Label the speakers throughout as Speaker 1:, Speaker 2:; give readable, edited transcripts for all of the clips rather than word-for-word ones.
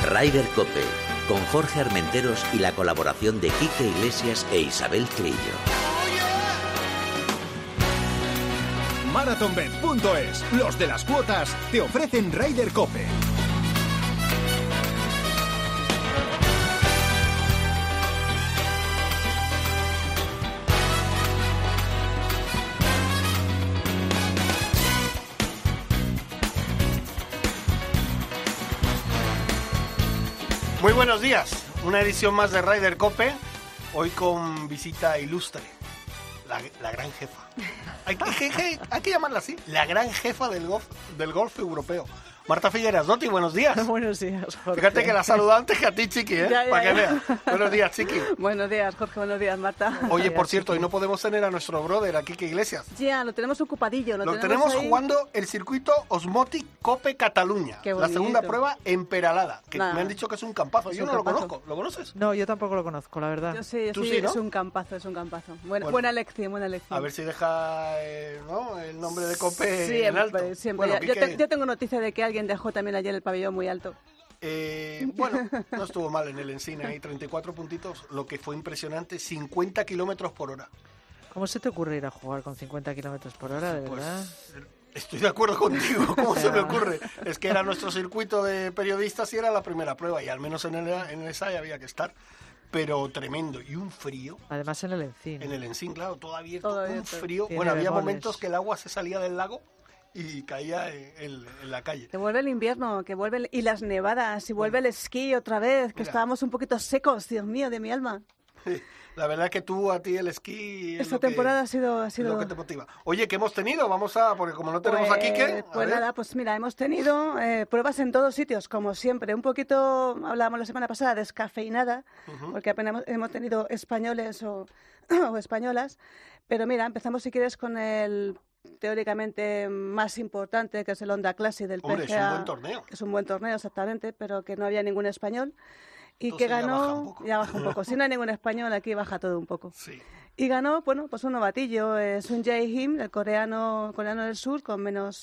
Speaker 1: Ryder Cope, con Jorge Armenteros y la colaboración de Quique Iglesias e Isabel Trillo.
Speaker 2: Marathonbet.es, los de las cuotas, te ofrecen Ryder Cope.
Speaker 3: Muy buenos días, una edición más de Ryder Cope, hoy con visita ilustre, la gran jefa. Hay que llamarla así, la gran jefa del golf europeo. Marta Figueras, Doti, buenos días.
Speaker 4: Buenos días, Jorge.
Speaker 3: Fíjate que la saluda antes que a ti, Chiqui, para que veas. Buenos días, Chiqui.
Speaker 4: Buenos días, Jorge, buenos días, Marta.
Speaker 3: Oye, por
Speaker 4: días,
Speaker 3: cierto,
Speaker 4: Chiqui.
Speaker 3: hoy no podemos tener a nuestro brother, a Quique Iglesias.
Speaker 4: Ya, lo tenemos ocupadillo.
Speaker 3: Lo tenemos
Speaker 4: ahí
Speaker 3: jugando el circuito Osmotic Cope Cataluña, la segunda prueba en Peralada, que me han dicho que es un campazo. Yo no lo conozco, ¿lo conoces?
Speaker 5: No, yo tampoco lo conozco, la verdad.
Speaker 4: Yo sí,
Speaker 3: ¿Tú sí, no?
Speaker 4: es un campazo, Buena lección, buena lección.
Speaker 3: A ver si deja el nombre de Cope
Speaker 4: Siempre,
Speaker 3: en alto.
Speaker 4: siempre.
Speaker 3: Bueno,
Speaker 4: yo tengo noticia de que alguien dejó también ayer el pabellón muy alto.
Speaker 3: Bueno, no estuvo mal en el Ensina, hay 34 puntitos, lo que fue impresionante, 50 kilómetros por hora.
Speaker 5: ¿Cómo se te ocurre ir a jugar con 50 kilómetros por hora, de verdad?
Speaker 3: Estoy de acuerdo contigo, ¿cómo se me ocurre? Es que era nuestro circuito de periodistas y era la primera prueba, y al menos en esa había que estar. Pero tremendo, y un frío.
Speaker 5: Además en el Encín.
Speaker 3: En el Encín, claro, todo abierto,
Speaker 4: Todo
Speaker 3: un
Speaker 4: abierto.
Speaker 3: frío.
Speaker 5: Tiene
Speaker 3: Bueno, había
Speaker 5: bemoles.
Speaker 3: momentos que el agua se salía del lago y caía en la calle.
Speaker 4: Que vuelve el invierno, y las nevadas, y vuelve el esquí otra vez, que
Speaker 3: Mira.
Speaker 4: estábamos un poquito secos, Dios mío, de mi alma.
Speaker 3: La verdad que a ti el esquí... es
Speaker 4: Esta
Speaker 3: lo que-
Speaker 4: temporada ha sido...
Speaker 3: es lo que te motiva. Oye, ¿qué hemos tenido? porque como no tenemos aquí, ¿qué?
Speaker 4: Pues nada, pues mira, hemos tenido pruebas en todos sitios, como siempre. Un poquito, hablábamos la semana pasada, descafeinada, porque apenas hemos tenido españoles o españolas. Pero mira, empezamos si quieres con el teóricamente más importante, que es el Honda Classic del
Speaker 3: Hombre,
Speaker 4: PGA.
Speaker 3: es un buen torneo.
Speaker 4: Es un buen torneo, exactamente, pero que no había ningún español. Y
Speaker 3: Entonces
Speaker 4: que
Speaker 3: ya baja un
Speaker 4: ganó,
Speaker 3: poco.
Speaker 4: ya baja un poco. Si no hay ningún español, aquí baja todo un poco.
Speaker 3: Sí.
Speaker 4: Y ganó, bueno, pues un novatillo, Sun Jae-im, el coreano del sur, con menos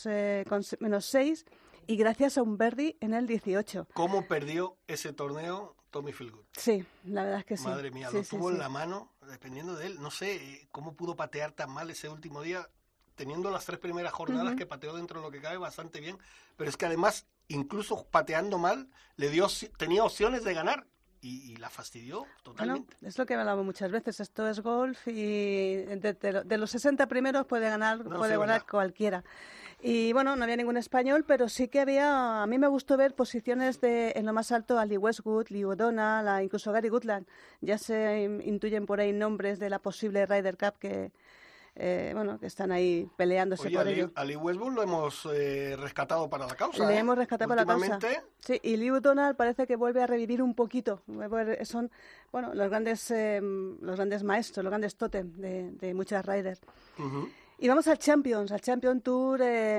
Speaker 4: 6, y gracias a un birdie en el 18.
Speaker 3: ¿Cómo perdió ese torneo Tommy Fieldgood?
Speaker 4: Sí, la verdad es que sí.
Speaker 3: Madre mía,
Speaker 4: Sí,
Speaker 3: lo
Speaker 4: sí,
Speaker 3: tuvo
Speaker 4: sí.
Speaker 3: en la mano, dependiendo de él. No sé cómo pudo patear tan mal ese último día, teniendo las 3 primeras jornadas que pateó dentro de lo que cabe bastante bien. Pero es que además, incluso pateando mal, tenía opciones de ganar y la fastidió totalmente.
Speaker 4: Bueno, es lo que hablamos muchas veces. Esto es golf y de los 60 primeros puede ganar
Speaker 3: verdad.
Speaker 4: cualquiera. Y bueno, no había ningún español, pero sí que había... A mí me gustó ver posiciones en lo más alto a Lee Westwood, Lee O'Donnell, incluso Gary Goodland. Ya se intuyen por ahí nombres de la posible Ryder Cup que están ahí peleándose
Speaker 3: Oye,
Speaker 4: por ello.
Speaker 3: a Lee Westwood lo hemos rescatado para la causa.
Speaker 4: Le hemos rescatado para la causa.
Speaker 3: Últimamente,
Speaker 4: Sí, y Lee O'Donnell parece que vuelve a revivir un poquito. Son, bueno, los grandes maestros, los grandes tótem de muchas riders. Y vamos al Champion Tour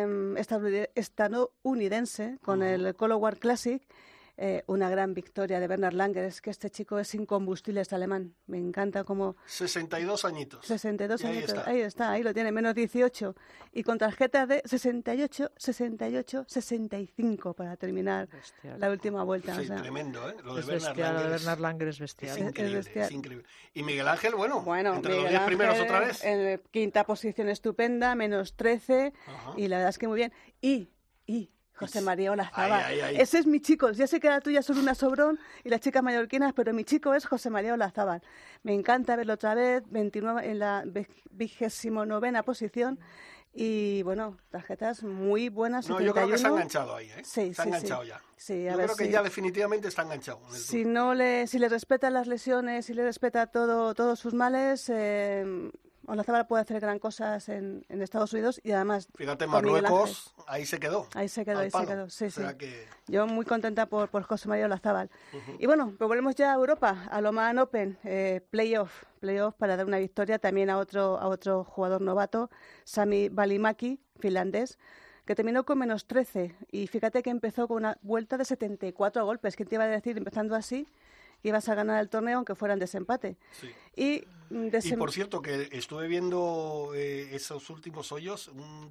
Speaker 4: estadounidense con el Colorado Classic. Una gran victoria de Bernhard Langer. Es que este chico es incombustible, este alemán. Me encanta cómo...
Speaker 3: 62 añitos.
Speaker 4: 62
Speaker 3: Y ahí
Speaker 4: añitos.
Speaker 3: está.
Speaker 4: Ahí lo tiene, menos 18. Y con tarjetas de 68, 68, 65 para terminar
Speaker 5: Bestial.
Speaker 4: la última vuelta.
Speaker 3: Sí,
Speaker 4: o sea,
Speaker 3: tremendo, ¿eh? Lo de
Speaker 5: Es
Speaker 3: Bernhard
Speaker 5: bestial, lo de
Speaker 3: Langer
Speaker 5: Bernhard Langer es bestial.
Speaker 4: Es
Speaker 3: increíble,
Speaker 4: bestial.
Speaker 3: es increíble. Y Miguel Ángel, bueno,
Speaker 4: Bueno,
Speaker 3: entre los
Speaker 4: Miguel
Speaker 3: 10 primeros
Speaker 4: Ángel
Speaker 3: otra vez.
Speaker 4: en quinta posición estupenda, menos 13.
Speaker 3: Ajá.
Speaker 4: Y la verdad es que muy bien. Y José María Olazábal.
Speaker 3: Ay.
Speaker 4: Ese es mi chico. Ya sé que la tuya son una sobrón y las chicas mallorquinas, pero mi chico es José María Olazábal. Me encanta verlo otra vez, 29 en la 29ª posición. Y bueno, tarjetas muy buenas.
Speaker 3: No, yo creo que se ha
Speaker 4: 71.
Speaker 3: enganchado ahí, ¿eh?
Speaker 4: Sí,
Speaker 3: se ha
Speaker 4: sí,
Speaker 3: enganchado
Speaker 4: sí.
Speaker 3: ya.
Speaker 4: Sí, a
Speaker 3: Yo
Speaker 4: ver
Speaker 3: creo que
Speaker 4: si-
Speaker 3: ya definitivamente está enganchado en el
Speaker 4: Si
Speaker 3: Tour.
Speaker 4: si le respeta las lesiones, si le respeta todos sus males, Olazábal puede hacer gran cosas en Estados Unidos y además
Speaker 3: Fíjate,
Speaker 4: con Miguel
Speaker 3: Marruecos, ahí se quedó.
Speaker 4: Ahí se quedó,
Speaker 3: al
Speaker 4: ahí se
Speaker 3: palo.
Speaker 4: quedó. Sí,
Speaker 3: O sea
Speaker 4: sí.
Speaker 3: que-
Speaker 4: Yo muy contenta por José María Olazábal. Y bueno, pues volvemos ya a Europa, al Oman Open, playoff para dar una victoria también a otro jugador novato, Sami Välimäki, finlandés, que terminó con menos 13. Y fíjate que empezó con una vuelta de 74 golpes. ¿Quién te iba a decir, empezando así, que ibas a ganar el torneo aunque fueran desempate?
Speaker 3: Sí.
Speaker 4: Y
Speaker 3: Y por cierto, que estuve viendo esos últimos hoyos, un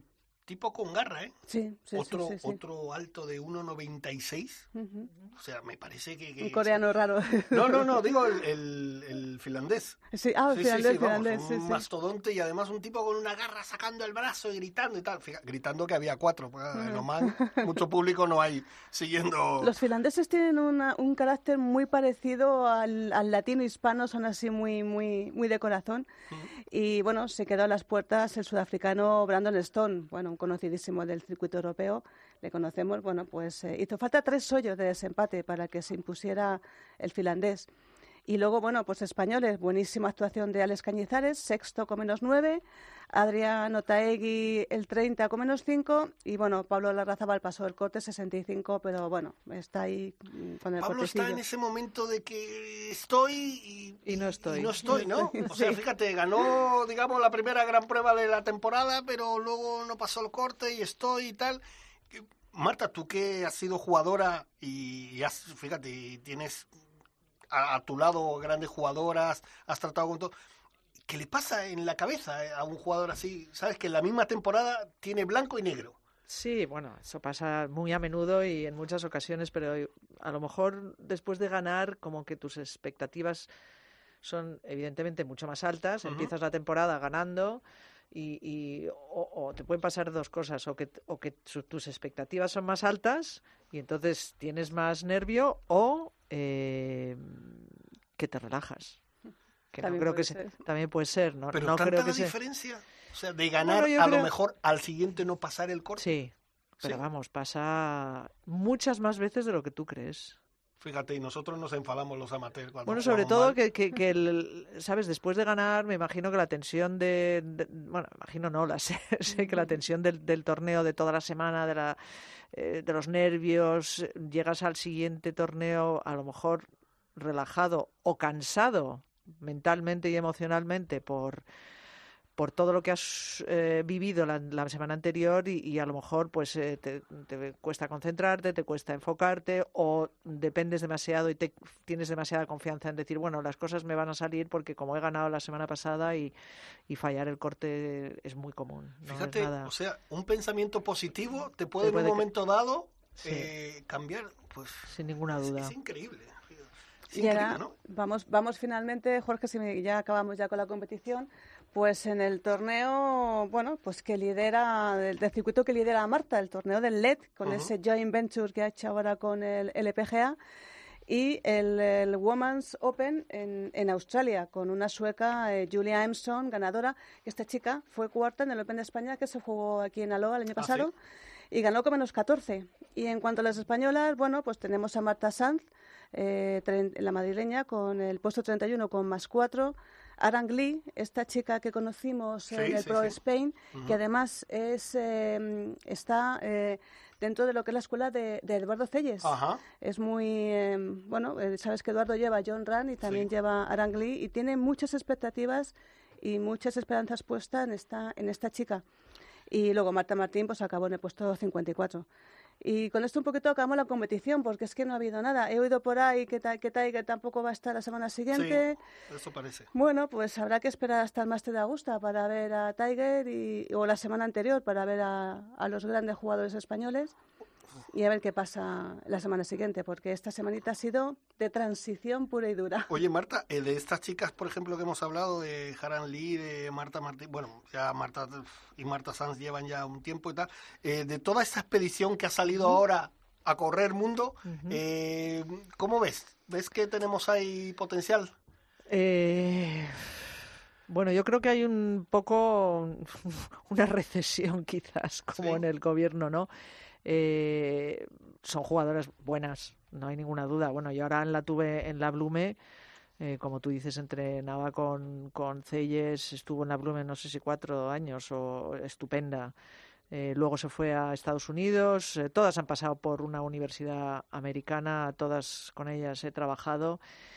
Speaker 3: tipo con garra, ¿eh?
Speaker 4: Sí, sí,
Speaker 3: Otro,
Speaker 4: sí, sí, sí.
Speaker 3: otro alto de 1,96.
Speaker 4: Ujú.
Speaker 3: O sea, me parece que
Speaker 4: Un coreano raro.
Speaker 3: No, digo el finlandés.
Speaker 4: Sí, ah,
Speaker 3: Sí,
Speaker 4: finlandés,
Speaker 3: vamos,
Speaker 4: finlandés, sí,
Speaker 3: un
Speaker 4: sí.
Speaker 3: mastodonte y además un tipo con una garra sacando el brazo y gritando y tal. Gritando que había 4, pues, en Oman mucho público no hay siguiendo...
Speaker 4: Los finlandeses tienen un carácter muy parecido al latino hispano, son así muy de corazón. Y bueno, se quedó a las puertas el sudafricano Brandon Stone, bueno, un conocidísimo del circuito europeo, le conocemos, bueno, pues hizo falta 3 hoyos de desempate para que se impusiera el finlandés. Y luego, bueno, pues españoles, buenísima actuación de Alex Cañizares, sexto con -9, Adrián Otaegui el 30 con -5 y, bueno, Pablo Larrazábal pasó el corte 65, pero bueno, está ahí con el
Speaker 3: Pablo
Speaker 4: cortecillo.
Speaker 3: está en ese momento de que estoy
Speaker 5: y no estoy.
Speaker 3: y no estoy, ¿no? O sea, fíjate, ganó, digamos, la primera gran prueba de la temporada, pero luego no pasó el corte y estoy y tal. Marta, tú que has sido jugadora y has, fíjate, y tienes a tu lado grandes jugadoras, has tratado con todo. ¿Qué le pasa en la cabeza a un jugador así? ¿Sabes? Que en la misma temporada tiene blanco y negro.
Speaker 5: Sí, bueno, eso pasa muy a menudo y en muchas ocasiones, pero a lo mejor después de ganar, como que tus expectativas son evidentemente mucho más altas, empiezas la temporada ganando o te pueden pasar 2 cosas, o que tus expectativas son más altas y entonces tienes más nervio o que te relajas. Que
Speaker 4: También
Speaker 5: no creo
Speaker 4: puede
Speaker 5: que
Speaker 4: ser.
Speaker 5: también puede ser, ¿no?
Speaker 3: Pero
Speaker 5: No
Speaker 3: tanta
Speaker 5: creo que
Speaker 3: la
Speaker 5: sea.
Speaker 3: diferencia, o sea, de ganar
Speaker 5: Bueno, yo
Speaker 3: a lo
Speaker 5: creo-
Speaker 3: mejor al siguiente no pasar el corte.
Speaker 5: Sí, pero
Speaker 3: Sí.
Speaker 5: vamos, pasa muchas más veces de lo que tú crees.
Speaker 3: Fíjate, y nosotros nos enfadamos los amateurs cuando
Speaker 5: Bueno, sobre
Speaker 3: jugamos
Speaker 5: todo
Speaker 3: mal.
Speaker 5: ¿sabes? Después de ganar, me imagino que la tensión bueno, imagino no, la sé, sé que la tensión del torneo de toda la semana, de los nervios, llegas al siguiente torneo a lo mejor relajado o cansado mentalmente y emocionalmente por todo lo que has vivido la semana anterior y a lo mejor pues te cuesta concentrarte, te cuesta enfocarte o dependes demasiado y tienes demasiada confianza en decir, bueno, las cosas me van a salir porque como he ganado la semana pasada y fallar el corte es muy común. No
Speaker 3: Fíjate,
Speaker 5: es nada...
Speaker 3: o sea, un pensamiento positivo te puede en un
Speaker 5: puede
Speaker 3: momento dado
Speaker 5: Sí.
Speaker 3: cambiar, pues
Speaker 5: Sin ninguna duda.
Speaker 3: es increíble. Es
Speaker 4: Y ahora
Speaker 3: increíble, ¿no?
Speaker 4: vamos finalmente, Jorge, si ya acabamos ya con la competición, pues en el torneo, bueno, pues que lidera, del circuito que lidera Marta, el torneo del LED, con ese joint venture que ha hecho ahora con el LPGA, y el Women's Open en Australia, con una sueca, Julia Emson, ganadora. Esta chica fue cuarta en el Open de España, que se jugó aquí en Aloha el año pasado, y ganó con -14. Y en cuanto a las españolas, bueno, pues tenemos a Marta Sanz, la madrileña, con el puesto 31 con +4. Arang Lee, esta chica que conocimos en el Pro Spain, que además está dentro de lo que es la escuela de Eduardo Celles.
Speaker 3: Ajá.
Speaker 4: Es muy, bueno, sabes que Eduardo lleva a John Ran y también lleva a Arang Lee y tiene muchas expectativas y muchas esperanzas puestas en esta chica. Y luego Marta Martín pues acabó en el puesto 54. Y con esto un poquito acabamos la competición, porque es que no ha habido nada. He oído por ahí que Tiger tampoco va a estar la semana siguiente.
Speaker 3: Sí, eso parece.
Speaker 4: Bueno, pues habrá que esperar hasta el Máster de Augusta para ver a Tiger o la semana anterior para ver a los grandes jugadores españoles y a ver qué pasa la semana siguiente, porque esta semanita ha sido de transición pura y dura.
Speaker 3: Oye, Marta, de estas chicas, por ejemplo, que hemos hablado, de Haran Lee, de Marta Martín, bueno, ya Marta y Marta Sanz llevan ya un tiempo y tal, de toda esta expedición que ha salido ahora a correr el mundo, ¿cómo ves? ¿Ves que tenemos ahí potencial?
Speaker 5: Bueno, yo creo que hay un poco una recesión quizás, como en el gobierno, ¿no? Son jugadoras buenas, no hay ninguna duda. Bueno, yo ahora la tuve en la Blume, como tú dices, entrenaba con Celles, estuvo en la Blume no sé si 4 años, o estupenda. Luego se fue a Estados Unidos, todas han pasado por una universidad americana, todas con ellas he trabajado.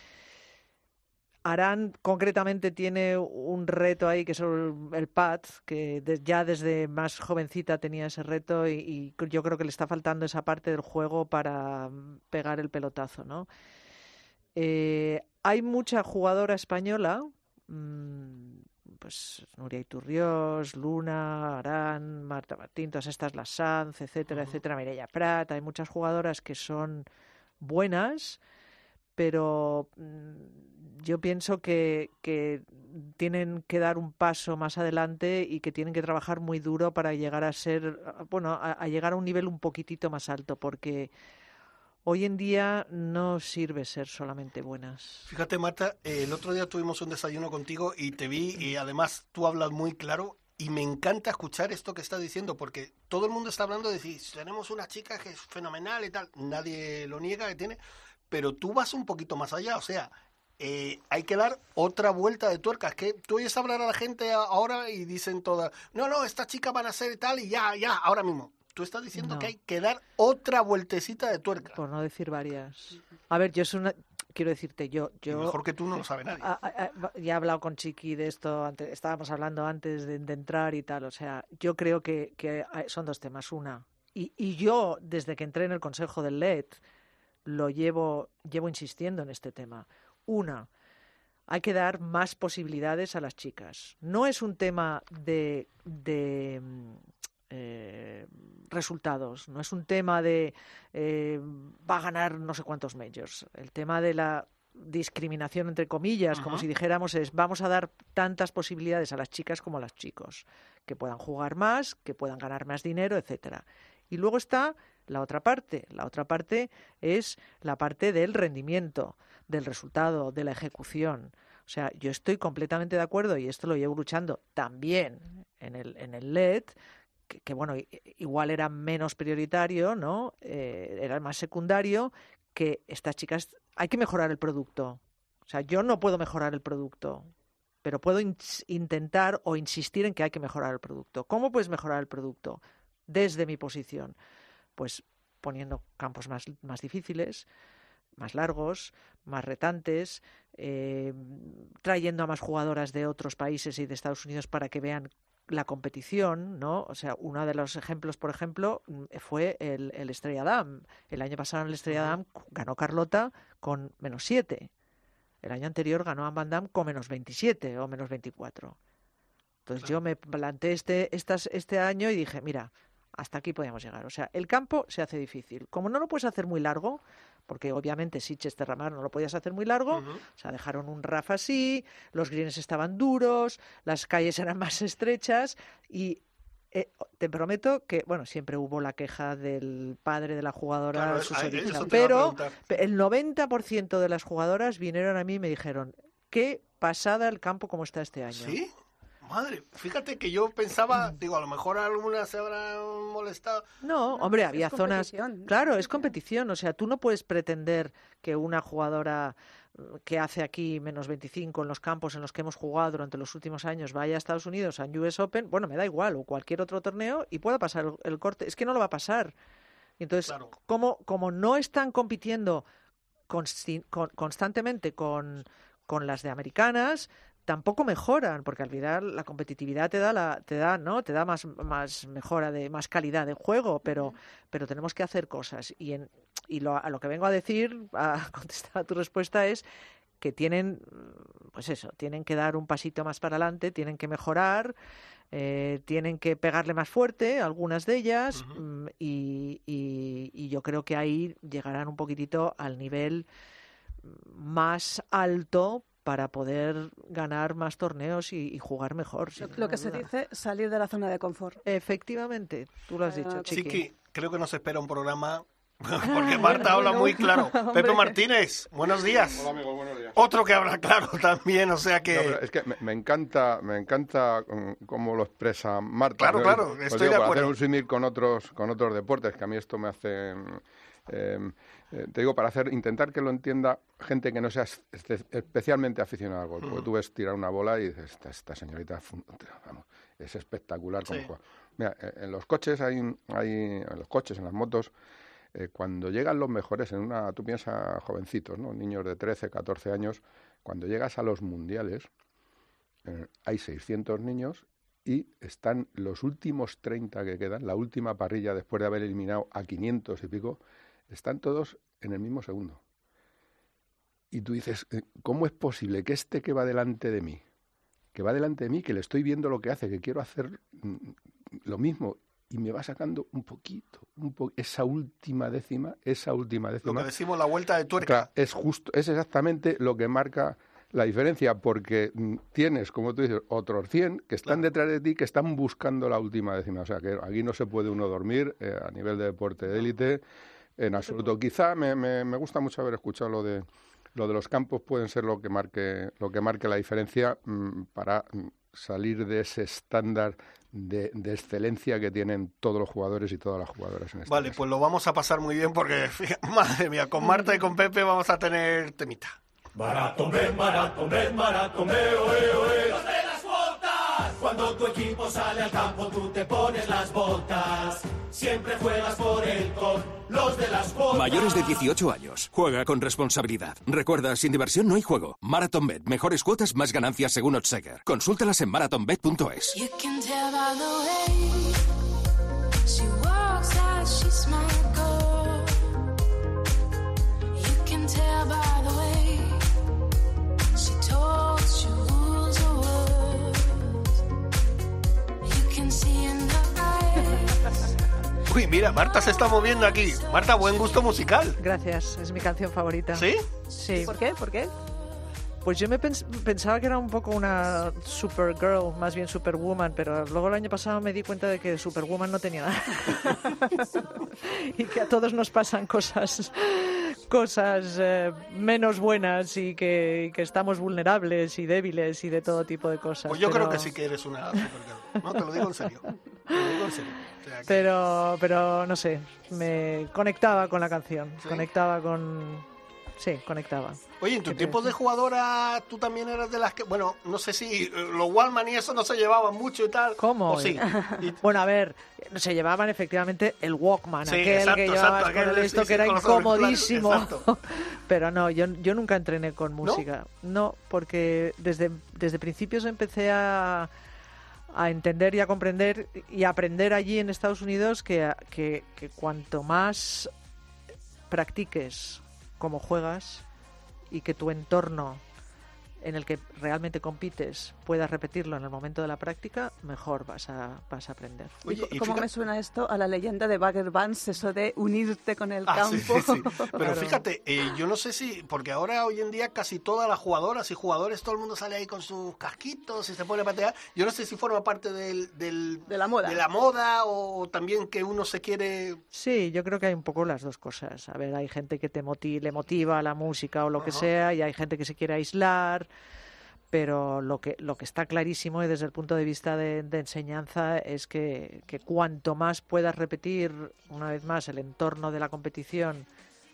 Speaker 5: Arán concretamente tiene un reto ahí que es el pad, que ya desde más jovencita tenía ese reto y yo creo que le está faltando esa parte del juego para pegar el pelotazo, ¿no? Hay mucha jugadora española, pues Nuria Iturriós, Luna, Arán, Marta Martín, todas estas, las Sanz, etcétera, etcétera, Mireia Prat. Hay muchas jugadoras que son buenas, pero yo pienso que tienen que dar un paso más adelante y que tienen que trabajar muy duro para llegar a ser, bueno, a llegar a un nivel un poquitito más alto, porque hoy en día no sirve ser solamente buenas.
Speaker 3: Fíjate, Marta, el otro día tuvimos un desayuno contigo y te vi, y además tú hablas muy claro, y me encanta escuchar esto que estás diciendo, porque todo el mundo está hablando de decir, tenemos una chica que es fenomenal y tal, nadie lo niega que tiene, pero tú vas un poquito más allá, o sea, hay que dar otra vuelta de tuerca. Es que tú oyes hablar a la gente ahora y dicen todas, no, esta chica van a ser tal y ya, ahora mismo. Tú estás diciendo que hay que dar otra vueltecita de tuerca.
Speaker 5: Por no decir varias. A ver, quiero decirte, yo
Speaker 3: y mejor que tú no lo sabe nadie.
Speaker 5: Ya he hablado con Chiqui de esto, estábamos hablando antes de entrar y tal, o sea, yo creo que son dos temas. Una, y yo, desde que entré en el Consejo del LED, llevo insistiendo en este tema. Una, hay que dar más posibilidades a las chicas. No es un tema de resultados, no es un tema de va a ganar no sé cuántos majors. El tema de la discriminación, entre comillas, como si dijéramos, es vamos a dar tantas posibilidades a las chicas como a los chicos, que puedan jugar más, que puedan ganar más dinero, etcétera. Y luego está la otra parte. La otra parte es la parte del rendimiento, del resultado, de la ejecución. O sea, yo estoy completamente de acuerdo, y esto lo llevo luchando también en el LED, que bueno, igual era menos prioritario, ¿no? Era más secundario, que estas chicas, hay que mejorar el producto. O sea, yo no puedo mejorar el producto, pero puedo intentar o insistir en que hay que mejorar el producto. ¿Cómo puedes mejorar el producto? Desde mi posición, pues poniendo campos más difíciles, más largos, más retantes, trayendo a más jugadoras de otros países y de Estados Unidos para que vean la competición, ¿no? O sea, uno de los ejemplos, por ejemplo, fue el Estrella Damm. El año pasado en el Estrella Damm ganó Carlota con -7. El año anterior ganó Anne van Dam con -27 o -24. Entonces yo me planteé este año y dije, mira, hasta aquí podíamos llegar. O sea, el campo se hace difícil. Como no lo puedes hacer muy largo, porque obviamente Sitges Terramar no lo podías hacer muy largo, o sea, dejaron un RAF así, los greens estaban duros, las calles eran más estrechas y te prometo que, bueno, siempre hubo la queja del padre de la jugadora,
Speaker 3: claro,
Speaker 5: pero el 90% de las jugadoras vinieron a mí y me dijeron, qué pasada el campo como está este año.
Speaker 3: ¿Sí? Madre, fíjate que yo pensaba, digo, a lo mejor algunas se habrán molestado.
Speaker 5: No, hombre, había zonas... Claro, es
Speaker 4: Sí.
Speaker 5: competición, o sea, tú no puedes pretender que una jugadora que hace aquí -25 en los campos en los que hemos jugado durante los últimos años vaya a Estados Unidos, a US Open, bueno, me da igual, o cualquier otro torneo, y pueda pasar el corte. Es que no lo va a pasar. Entonces,
Speaker 3: Claro.
Speaker 5: como no están compitiendo constantemente con las de americanas, tampoco mejoran, porque al final la competitividad te da más mejora, más calidad de juego, pero tenemos que hacer cosas. A lo que vengo a decir, a contestar a tu respuesta, es que tienen que dar un pasito más para adelante, tienen que mejorar, tienen que pegarle más fuerte, algunas de ellas, y yo creo que ahí llegarán un poquitito al nivel más alto para poder ganar más torneos y jugar mejor.
Speaker 4: Lo que se dice, salir de la zona de confort.
Speaker 5: Efectivamente, tú lo has dicho,
Speaker 3: Sí
Speaker 5: Chiqui.
Speaker 3: que creo que nos espera un programa, porque Marta habla muy claro.
Speaker 4: Hombre.
Speaker 3: Pepe Martínez, buenos días.
Speaker 6: Hola amigos, buenos días.
Speaker 3: Otro que habla claro también, o sea que...
Speaker 6: No, pero es que me encanta cómo lo expresa Marta.
Speaker 3: Claro,
Speaker 6: Yo,
Speaker 3: claro,
Speaker 6: pues
Speaker 3: estoy de
Speaker 6: para
Speaker 3: acuerdo.
Speaker 6: hacer un símil con otros deportes, que a mí esto me hace... te digo, para intentar que lo entienda gente que no sea especialmente aficionada al golf. Porque tú ves tirar una bola y dices, esta señorita vamos, es espectacular como
Speaker 3: Sí.
Speaker 6: juega. Mira, en los coches en las motos, cuando llegan los mejores, tú piensas jovencitos, ¿no? Niños de 13, 14 años, cuando llegas a los mundiales, hay 600 niños y están los últimos 30 que quedan, la última parrilla después de haber eliminado a 500 y pico, están todos en el mismo segundo. Y tú dices, ¿cómo es posible que este que va delante de mí que va delante de mí, que le estoy viendo lo que hace, que quiero hacer lo mismo, y me va sacando un poquito, esa última décima.
Speaker 3: Lo que decimos la vuelta de tuerca.
Speaker 6: Claro, es exactamente lo que marca la diferencia, porque tienes, como tú dices, otros 100 que están detrás de ti, que están buscando la última décima. O sea, que aquí no se puede uno dormir a nivel de deporte de élite, en absoluto. Quizá me gusta mucho haber escuchado lo de los campos, pueden ser lo que marque la diferencia para salir de ese estándar de excelencia que tienen todos los jugadores y todas las jugadoras en este
Speaker 3: Vale,
Speaker 6: caso.
Speaker 3: pues lo vamos a pasar muy bien porque, madre mía, con Marta y con Pepe vamos a tener temita.
Speaker 7: Maratón, oe, oe. Los de las botas. Cuando tu equipo sale al campo, tú te pones las botas. Siempre juegas por él con los de las botas.
Speaker 8: Mayores de 18 años. Juega con responsabilidad. Recuerda, sin diversión no hay juego. MarathonBet. Mejores cuotas, más ganancias según Oddsheger. Consúltalas en marathonbet.es.
Speaker 3: Uy, mira, Marta se está moviendo aquí. Marta, buen gusto musical.
Speaker 5: Gracias, es mi canción favorita.
Speaker 3: ¿Sí?
Speaker 5: Sí.
Speaker 4: ¿Por qué?
Speaker 5: Pues yo pensaba que era un poco una Supergirl, más bien Superwoman, pero luego el año pasado me di cuenta de que Superwoman no tenía nada. Y que a todos nos pasan cosas menos buenas y que estamos vulnerables y débiles y de todo tipo de cosas.
Speaker 3: Pues yo creo que sí que eres una Supergirl. No, te lo digo en serio. O sea,
Speaker 5: Pero no sé, me conectaba con la canción,
Speaker 3: ¿sí?
Speaker 5: conectaba.
Speaker 3: Oye, en tu tiempo de jugadora, tú también eras de las que... Bueno, no sé si los Walkman y eso no se llevaban mucho y tal.
Speaker 5: ¿Cómo?
Speaker 3: ¿O sí?
Speaker 5: Bueno, a ver, se llevaban efectivamente el Walkman,
Speaker 3: Sí,
Speaker 5: aquel
Speaker 3: exacto,
Speaker 5: que llevabas
Speaker 3: aquel,
Speaker 5: con esto
Speaker 3: sí,
Speaker 5: que era
Speaker 3: con los auriculares,
Speaker 5: incomodísimo.
Speaker 3: exacto.
Speaker 5: Pero no, yo nunca entrené con música. No, porque desde principios empecé a entender y a comprender y a aprender allí en Estados Unidos que cuanto más practiques cómo juegas y que tu entorno en el que realmente compites puedas repetirlo en el momento de la práctica, mejor vas a aprender.
Speaker 3: Oye, y
Speaker 4: ¿Cómo me suena esto a la leyenda de Bagger Vance, eso de unirte con el campo?
Speaker 3: Sí. Pero
Speaker 5: Claro.
Speaker 3: fíjate, yo no sé si, porque ahora hoy en día casi todas las jugadoras y jugadores, todo el mundo sale ahí con sus casquitos y se pone a patear. Yo no sé si forma parte de
Speaker 4: la moda.
Speaker 3: De la moda o también que uno se quiere...
Speaker 5: Sí, yo creo que hay un poco las dos cosas. A ver, hay gente que le motiva la música o lo que sea, y hay gente que se quiere aislar. Pero lo que está clarísimo y desde el punto de vista de enseñanza es que cuanto más puedas repetir una vez más el entorno de la competición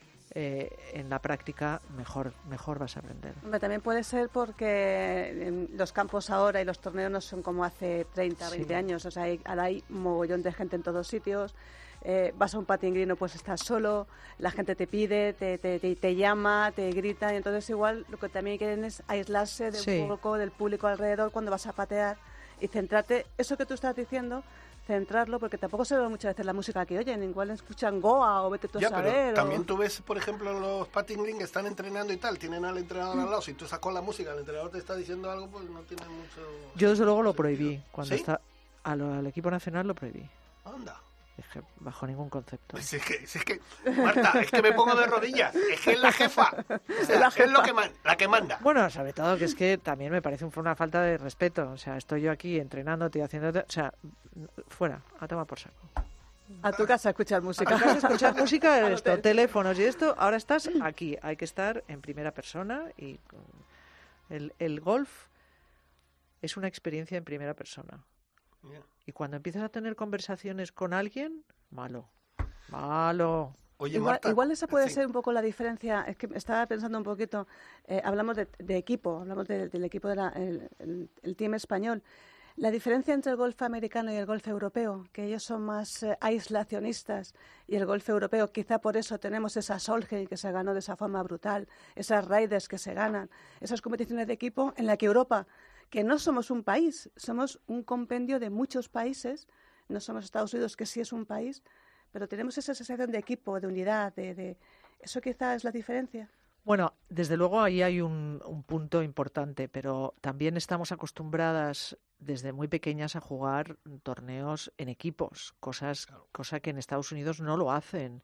Speaker 5: en la práctica, mejor vas a aprender.
Speaker 4: Hombre, también puede ser porque los campos ahora y los torneos no son como hace 30, 20
Speaker 5: Sí.
Speaker 4: años. O sea, ahora hay un mogollón de gente en todos sitios. Vas a un patio inglés, pues estás solo, la gente te pide, te llama, te grita, y entonces igual lo que también quieren es aislarse de
Speaker 5: Sí.
Speaker 4: un poco del público alrededor cuando vas a patear y centrarte, eso que tú estás diciendo, centrarlo, porque tampoco se ve muchas veces la música que oyen, igual escuchan Goa o vete tú a
Speaker 3: Ya,
Speaker 4: saber.
Speaker 3: pero
Speaker 4: o-
Speaker 3: también tú ves, por ejemplo, los patting green que están entrenando y tal, tienen al entrenador al lado, si tú sacas la música, el entrenador te está diciendo algo, pues no tiene mucho...
Speaker 5: Yo desde luego lo
Speaker 3: sentido.
Speaker 5: prohibí. Cuando
Speaker 3: ¿Sí?
Speaker 5: al equipo nacional lo prohibí.
Speaker 3: Anda.
Speaker 5: Dije, bajo ningún concepto.
Speaker 3: Pues es que, Marta, es que me pongo de rodillas, es que es la jefa, o sea, es la que manda.
Speaker 5: Bueno, sobre todo que es que también me parece una falta de respeto. O sea, estoy yo aquí entrenándote y haciéndote... O sea, fuera, a tomar por saco.
Speaker 4: A tu casa a escuchar música.
Speaker 5: Acabas de escuchar música,
Speaker 4: Al
Speaker 5: esto,
Speaker 4: hotel.
Speaker 5: teléfonos y esto, ahora estás aquí. Hay que estar en primera persona y el golf es una experiencia en primera persona. Y cuando empiezas a tener conversaciones con alguien, malo.
Speaker 3: Oye,
Speaker 4: Igual,
Speaker 3: Marta,
Speaker 4: igual esa puede
Speaker 3: sí.
Speaker 4: ser un poco la diferencia. Es que estaba pensando un poquito. Hablamos de equipo, hablamos del equipo el team español. La diferencia entre el golf americano y el golf europeo, que ellos son más aislacionistas, y el golf europeo, quizá por eso tenemos esa Solheim que se ganó de esa forma brutal, esas Raiders que se ganan, esas competiciones de equipo en la que Europa, que no somos un país, somos un compendio de muchos países, no somos Estados Unidos, que sí es un país, pero tenemos esa sensación de equipo, de unidad, de eso quizá es la diferencia.
Speaker 5: Bueno, desde luego ahí hay un punto importante, pero también estamos acostumbradas desde muy pequeñas a jugar torneos en equipos, cosa que en Estados Unidos no lo hacen.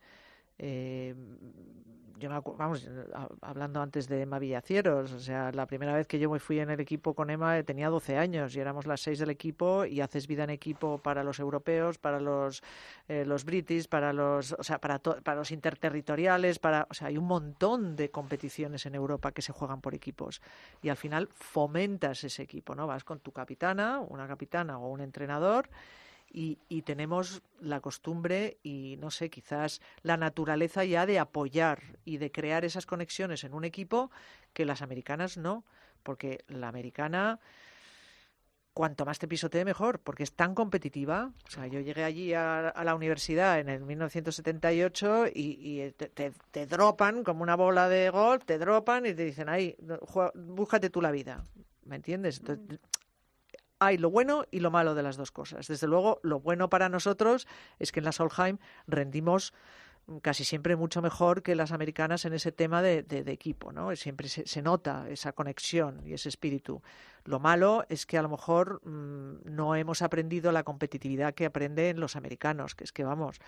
Speaker 5: Yo hablando antes de Emma Villacieros, o sea, la primera vez que yo me fui en el equipo con Emma tenía 12 años y éramos las 6 del equipo y haces vida en equipo para los europeos, para los british, para los interterritoriales, o sea, hay un montón de competiciones en Europa que se juegan por equipos y al final fomentas ese equipo, ¿no? Vas con tu capitana, una capitana o un entrenador. Y tenemos la costumbre y, no sé, quizás la naturaleza ya de apoyar y de crear esas conexiones en un equipo que las americanas no, porque la americana, cuanto más te pisotee mejor, porque es tan competitiva. O sea, yo llegué allí a la universidad en el 1978 y te dropan como una bola de golf, te dropan y te dicen, ahí, búscate tú la vida, ¿me entiendes? Entonces, hay lo bueno y lo malo de las dos cosas. Desde luego, lo bueno para nosotros es que en la Solheim rendimos casi siempre mucho mejor que las americanas en ese tema de equipo, ¿no? Siempre se nota esa conexión y ese espíritu. Lo malo es que a lo mejor no hemos aprendido la competitividad que aprenden los americanos, que es que, vamos,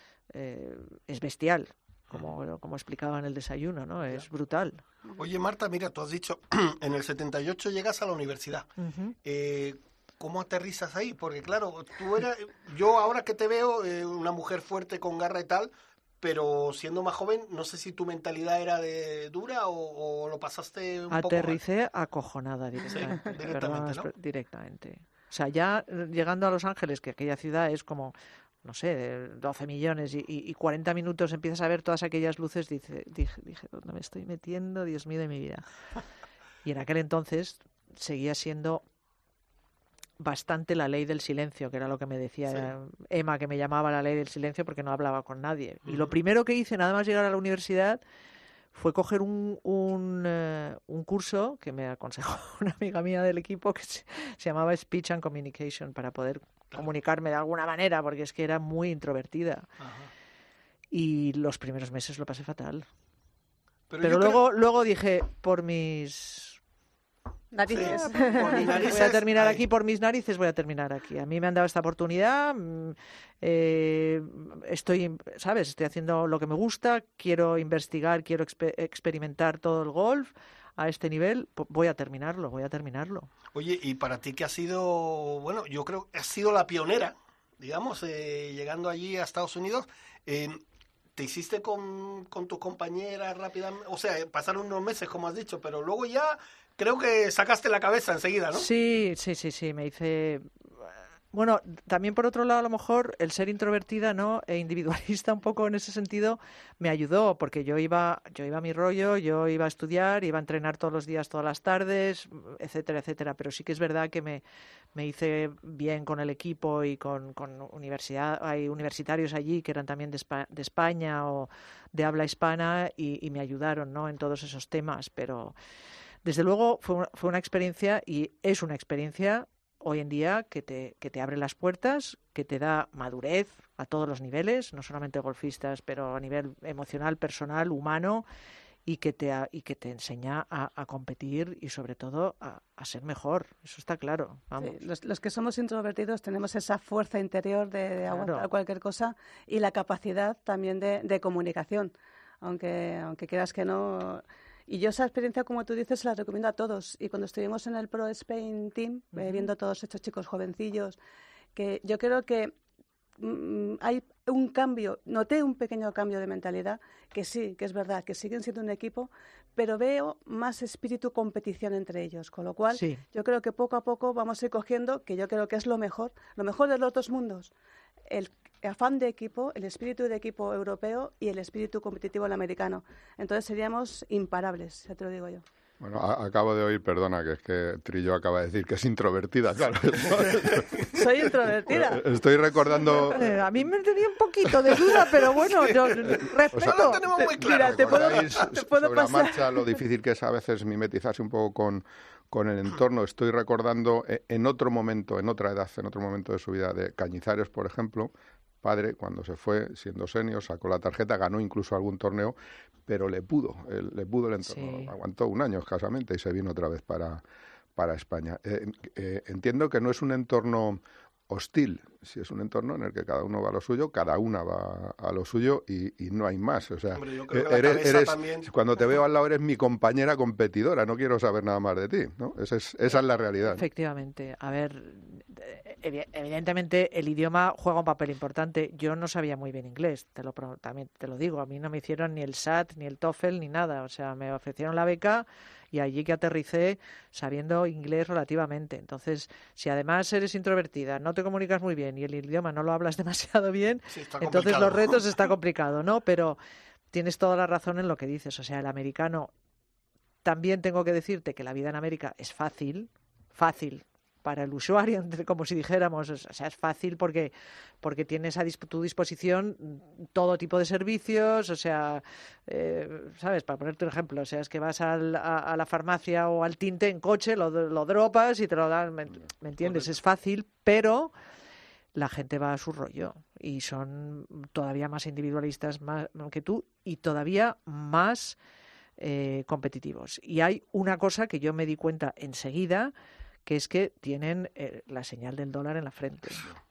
Speaker 5: es bestial. Como explicaba en el desayuno, ¿no? Es brutal.
Speaker 3: Oye, Marta, mira, tú has dicho, en el 78 llegas a la universidad.
Speaker 5: Uh-huh.
Speaker 3: ¿Cómo aterrizas ahí? Porque claro, yo ahora que te veo, una mujer fuerte con garra y tal, pero siendo más joven, no sé si tu mentalidad era dura o lo pasaste un poco mal.
Speaker 5: Aterricé acojonada directamente.
Speaker 3: Sí, directamente, ¿no?
Speaker 5: Directamente. O sea, ya llegando a Los Ángeles, que aquella ciudad es como, no sé, 12 millones y 40 minutos empiezas a ver todas aquellas luces, dije, ¿dónde me estoy metiendo? Dios mío de mi vida. Y en aquel entonces seguía siendo bastante la ley del silencio, que era lo que me decía Emma, que me llamaba la ley del silencio porque no hablaba con nadie. Y lo primero que hice, nada más llegar a la universidad, fue coger un curso que me aconsejó una amiga mía del equipo que se llamaba Speech and Communication, para poder comunicarme de alguna manera, porque es que era muy introvertida. Ajá. Y los primeros meses lo pasé fatal. Pero luego dije, por mis
Speaker 4: narices.
Speaker 3: Por mis narices
Speaker 5: voy a terminar aquí, por mis narices voy a terminar aquí. A mí me han dado esta oportunidad, estoy haciendo lo que me gusta, quiero investigar, quiero experimentar todo el golf a este nivel, voy a terminarlo.
Speaker 3: Oye, y para ti que has sido, bueno, yo creo que has sido la pionera, digamos, llegando allí a Estados Unidos, ¿te hiciste con tu compañera rápidamente? O sea, pasaron unos meses, como has dicho, pero luego ya creo que sacaste la cabeza enseguida, ¿no?
Speaker 5: Sí, me hice... Bueno, también por otro lado, a lo mejor el ser introvertida, ¿no?, e individualista un poco en ese sentido, me ayudó, porque yo iba a mi rollo, yo iba a estudiar, iba a entrenar todos los días, todas las tardes, etcétera, etcétera. Pero sí que es verdad que me hice bien con el equipo y con hay universitarios allí que eran también de España o de habla hispana y me ayudaron, ¿no?, en todos esos temas. Pero desde luego fue una experiencia, y es una experiencia hoy en día que te abre las puertas, que te da madurez a todos los niveles, no solamente golfistas, pero a nivel emocional, personal, humano, y que te enseña a competir y sobre todo a ser mejor. Eso está claro. Vamos.
Speaker 4: Sí, los que somos introvertidos tenemos esa fuerza interior de aguantar cualquier cosa y la capacidad también de comunicación, aunque creas que no. Y yo esa experiencia, como tú dices, la recomiendo a todos. Y cuando estuvimos en el Pro Spain Team, viendo a todos estos chicos jovencillos, que yo creo que hay un cambio, noté un pequeño cambio de mentalidad, que sí, que es verdad, que siguen siendo un equipo, pero veo más espíritu competición entre ellos, con lo cual yo creo que poco a poco vamos a ir cogiendo, que yo creo que es lo mejor de los dos mundos, el afán de equipo, el espíritu de equipo europeo y el espíritu competitivo el americano. Entonces seríamos imparables, ya te lo digo yo.
Speaker 6: Bueno, acabo de oír, perdona, que es que Trillo acaba de decir que es introvertida, claro.
Speaker 4: Soy introvertida.
Speaker 6: Estoy recordando...
Speaker 5: A mí me tenía un poquito de duda, pero bueno, yo respeto.
Speaker 3: O sea, lo tenemos muy claro.
Speaker 4: Mira, te puedo
Speaker 6: sobre la
Speaker 4: pasar.
Speaker 6: marcha lo difícil que es a veces mimetizarse un poco con el entorno. Estoy recordando en otro momento, en otra edad, en otro momento de su vida, de Cañizares, por ejemplo, padre, cuando se fue, siendo senior, sacó la tarjeta, ganó incluso algún torneo, pero le pudo el entorno. Sí. Aguantó un año escasamente y se vino otra vez para España. Entiendo que no es un entorno hostil, si es un entorno en el que cada uno va a lo suyo, cada una va a lo suyo y no hay más. O sea,
Speaker 3: hombre, yo creo que eres también...
Speaker 6: cuando te veo al lado eres mi compañera competidora, no quiero saber nada más de ti, ¿no? Esa es la realidad.
Speaker 5: Efectivamente. A ver, evidentemente el idioma juega un papel importante. Yo no sabía muy bien inglés, también te lo digo. A mí no me hicieron ni el SAT, ni el TOEFL, ni nada. O sea, me ofrecieron la beca y allí que aterricé sabiendo inglés relativamente. Entonces, si además eres introvertida, no te comunicas muy bien y el idioma no lo hablas demasiado bien,
Speaker 3: sí,
Speaker 5: entonces los retos está complicado, ¿no? Pero tienes toda la razón en lo que dices. O sea, el americano, también tengo que decirte que la vida en América es fácil para el usuario, como si dijéramos, o sea, es fácil porque tienes a tu disposición todo tipo de servicios, o sea, ¿sabes? Para ponerte un ejemplo, o sea, es que vas a la farmacia o al tinte en coche, lo dropas y te lo dan, ¿me entiendes? Es fácil, pero la gente va a su rollo y son todavía más individualistas más que tú y todavía más competitivos. Y hay una cosa que yo me di cuenta enseguida, que es que tienen la señal del dólar en la frente.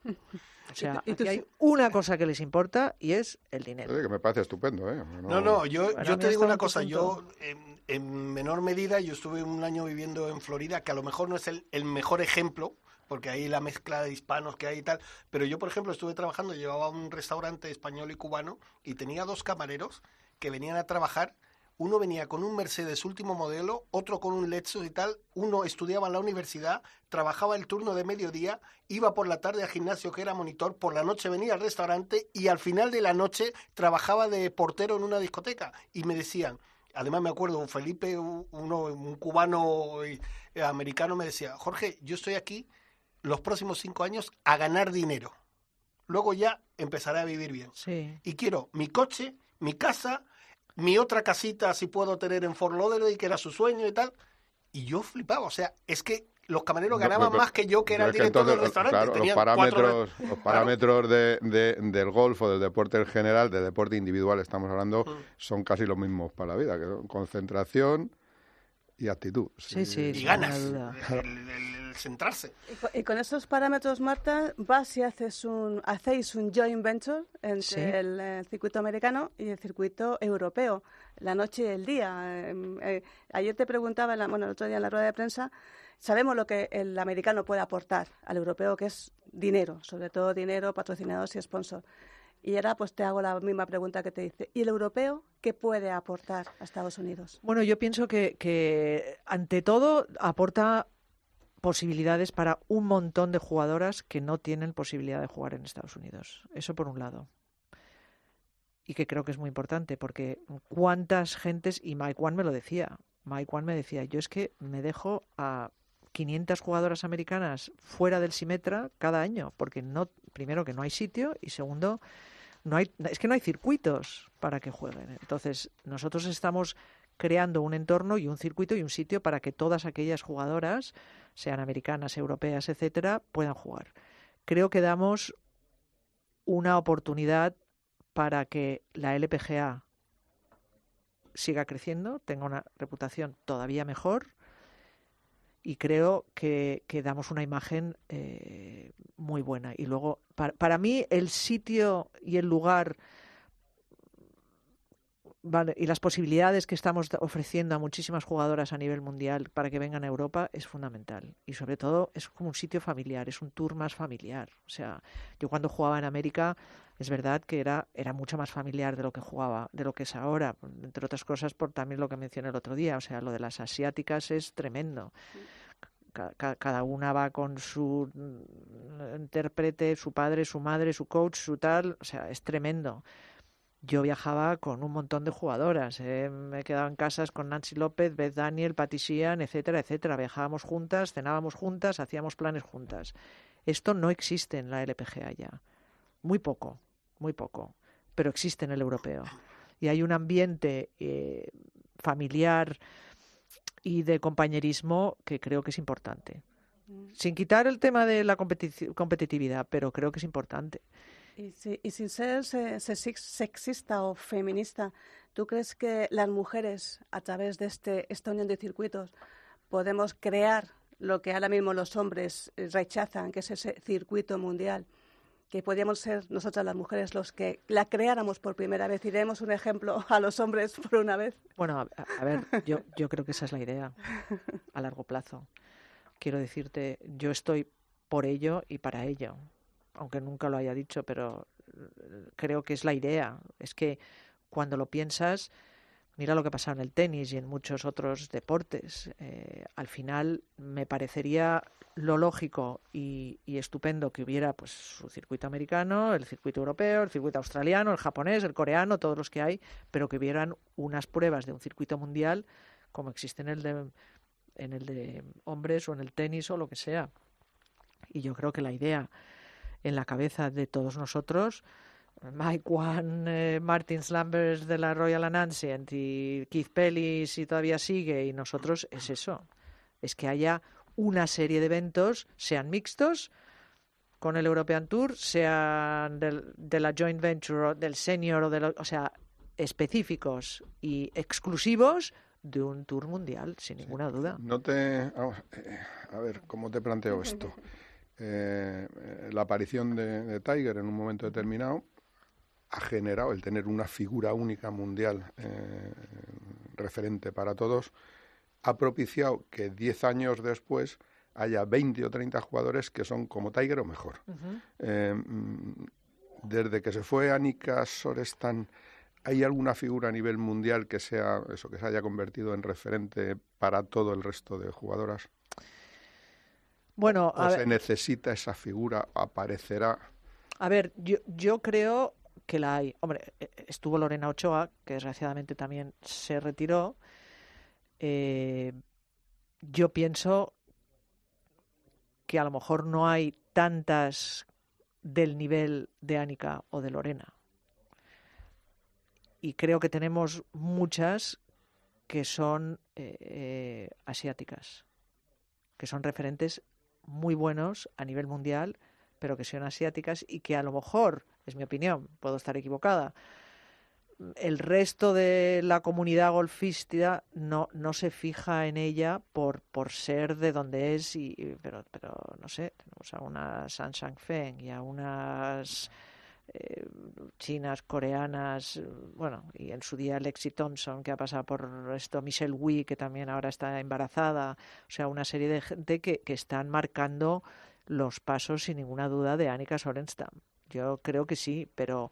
Speaker 5: O sea, aquí hay una cosa que les importa y es el dinero.
Speaker 6: Que me parece estupendo, ¿eh?
Speaker 3: Yo te digo una cosa. Yo, en menor medida, yo estuve un año viviendo en Florida, que a lo mejor no es el mejor ejemplo, porque ahí la mezcla de hispanos que hay y tal, pero yo, por ejemplo, estuve trabajando, llevaba un restaurante español y cubano, y tenía 2 camareros que venían a trabajar. Uno venía con un Mercedes último modelo, otro con un Lexus y tal. Uno estudiaba en la universidad, trabajaba el turno de mediodía, iba por la tarde al gimnasio que era monitor, por la noche venía al restaurante y al final de la noche trabajaba de portero en una discoteca. Y me decían, además me acuerdo, Felipe, un cubano americano, me decía, Jorge, yo estoy aquí los próximos 5 años a ganar dinero. Luego ya empezaré a vivir bien.
Speaker 5: Sí.
Speaker 3: Y quiero mi coche, mi casa... mi otra casita si puedo tener en Fort Lauderdale, que era su sueño y tal. Y yo flipaba, o sea, es que los camareros ganaban más que yo, que era el director del restaurante.
Speaker 6: Claro, los parámetros del golf o del deporte en general, del deporte individual estamos hablando, son casi los mismos para la vida, que son concentración y actitud.
Speaker 5: Sí,
Speaker 3: y ganas, el centrarse.
Speaker 4: Y con esos parámetros, Marta, vas y hacéis un joint venture entre el circuito americano y el circuito europeo, la noche y el día. Ayer te preguntaba, el otro día en la rueda de prensa, sabemos lo que el americano puede aportar al europeo, que es dinero, sobre todo dinero, patrocinadores y sponsors. Y ahora pues te hago la misma pregunta que te dice. ¿Y el europeo qué puede aportar a Estados Unidos?
Speaker 5: Bueno, yo pienso que ante todo aporta posibilidades para un montón de jugadoras que no tienen posibilidad de jugar en Estados Unidos. Eso por un lado. Y que creo que es muy importante, porque cuántas gentes, y Mike One me lo decía, yo es que me dejo a 500 jugadoras americanas fuera del Symetra cada año, porque primero que no hay sitio y segundo es que no hay circuitos para que jueguen. Entonces nosotros estamos creando un entorno y un circuito y un sitio para que todas aquellas jugadoras, sean americanas, europeas, etcétera, puedan jugar. Creo que damos una oportunidad para que la LPGA siga creciendo, tenga una reputación todavía mejor. Y creo que damos una imagen muy buena. Y luego, para mí, el sitio y el lugar, vale, y las posibilidades que estamos ofreciendo a muchísimas jugadoras a nivel mundial para que vengan a Europa es fundamental. Y sobre todo es como un sitio familiar, es un tour más familiar. O sea, yo cuando jugaba en América, es verdad que era mucho más familiar de lo que es ahora, entre otras cosas por también lo que mencioné el otro día. O sea, lo de las asiáticas es tremendo. Cada una va con su intérprete, su padre, su madre, su coach, su tal. O sea, es tremendo. Yo viajaba con un montón de jugadoras. Me he quedado en casas con Nancy López, Beth Daniel, Patty Sheehan, etcétera, etcétera. Viajábamos juntas, cenábamos juntas, hacíamos planes juntas. Esto no existe en la LPGA ya. Muy poco, pero existe en el europeo. Y hay un ambiente familiar y de compañerismo que creo que es importante. Sin quitar el tema de la competitividad, pero creo que es importante.
Speaker 4: Y sin ser sexista o feminista, ¿tú crees que las mujeres, a través de esta unión de circuitos, podemos crear lo que ahora mismo los hombres rechazan, que es ese circuito mundial? Que podríamos ser nosotras las mujeres los que la creáramos por primera vez y demos un ejemplo a los hombres por una vez.
Speaker 5: Bueno, a ver, yo creo que esa es la idea a largo plazo. Quiero decirte, yo estoy por ello y para ello, aunque nunca lo haya dicho, pero creo que es la idea. Es que cuando lo piensas, mira lo que pasa en el tenis y en muchos otros deportes. Al final me parecería lo lógico y estupendo que hubiera pues su circuito americano, el circuito europeo, el circuito australiano, el japonés, el coreano, todos los que hay, pero que hubieran unas pruebas de un circuito mundial como existe en el de hombres o en el tenis o lo que sea. Y yo creo que la idea en la cabeza de todos nosotros, Mike Wan, Martin Slambers de la Royal Ancient y Keith Pelly si todavía sigue y nosotros, es eso, es que haya una serie de eventos, sean mixtos con el European Tour, sean de la joint venture, del senior, o sea, específicos y exclusivos de un tour mundial, sin ninguna duda.
Speaker 6: A ver, ¿cómo te planteo esto? La aparición de Tiger en un momento determinado ha generado el tener una figura única mundial referente para todos, ha propiciado que 10 años después haya 20 o 30 jugadores que son como Tiger o mejor. Desde que se fue Annika Sorenstam, ¿hay alguna figura a nivel mundial que sea eso, que se haya convertido en referente para todo el resto de jugadoras?
Speaker 5: Bueno,
Speaker 6: ¿O se necesita esa figura? ¿Aparecerá?
Speaker 5: A ver, yo creo que la hay. Hombre, estuvo Lorena Ochoa, que desgraciadamente también se retiró. Yo pienso que a lo mejor no hay tantas del nivel de Annika o de Lorena. Y creo que tenemos muchas que son asiáticas, que son referentes muy buenos a nivel mundial, pero que son asiáticas y que a lo mejor, es mi opinión, puedo estar equivocada, el resto de la comunidad golfística no se fija en ella por ser de donde es, pero no sé, tenemos a unas San Shang-Feng y a unas chinas, coreanas, bueno, y en su día Lexi Thompson, que ha pasado por esto, Michelle Wie, que también ahora está embarazada, o sea, una serie de gente que están marcando los pasos sin ninguna duda de Annika Sorenstam. Yo creo que sí, pero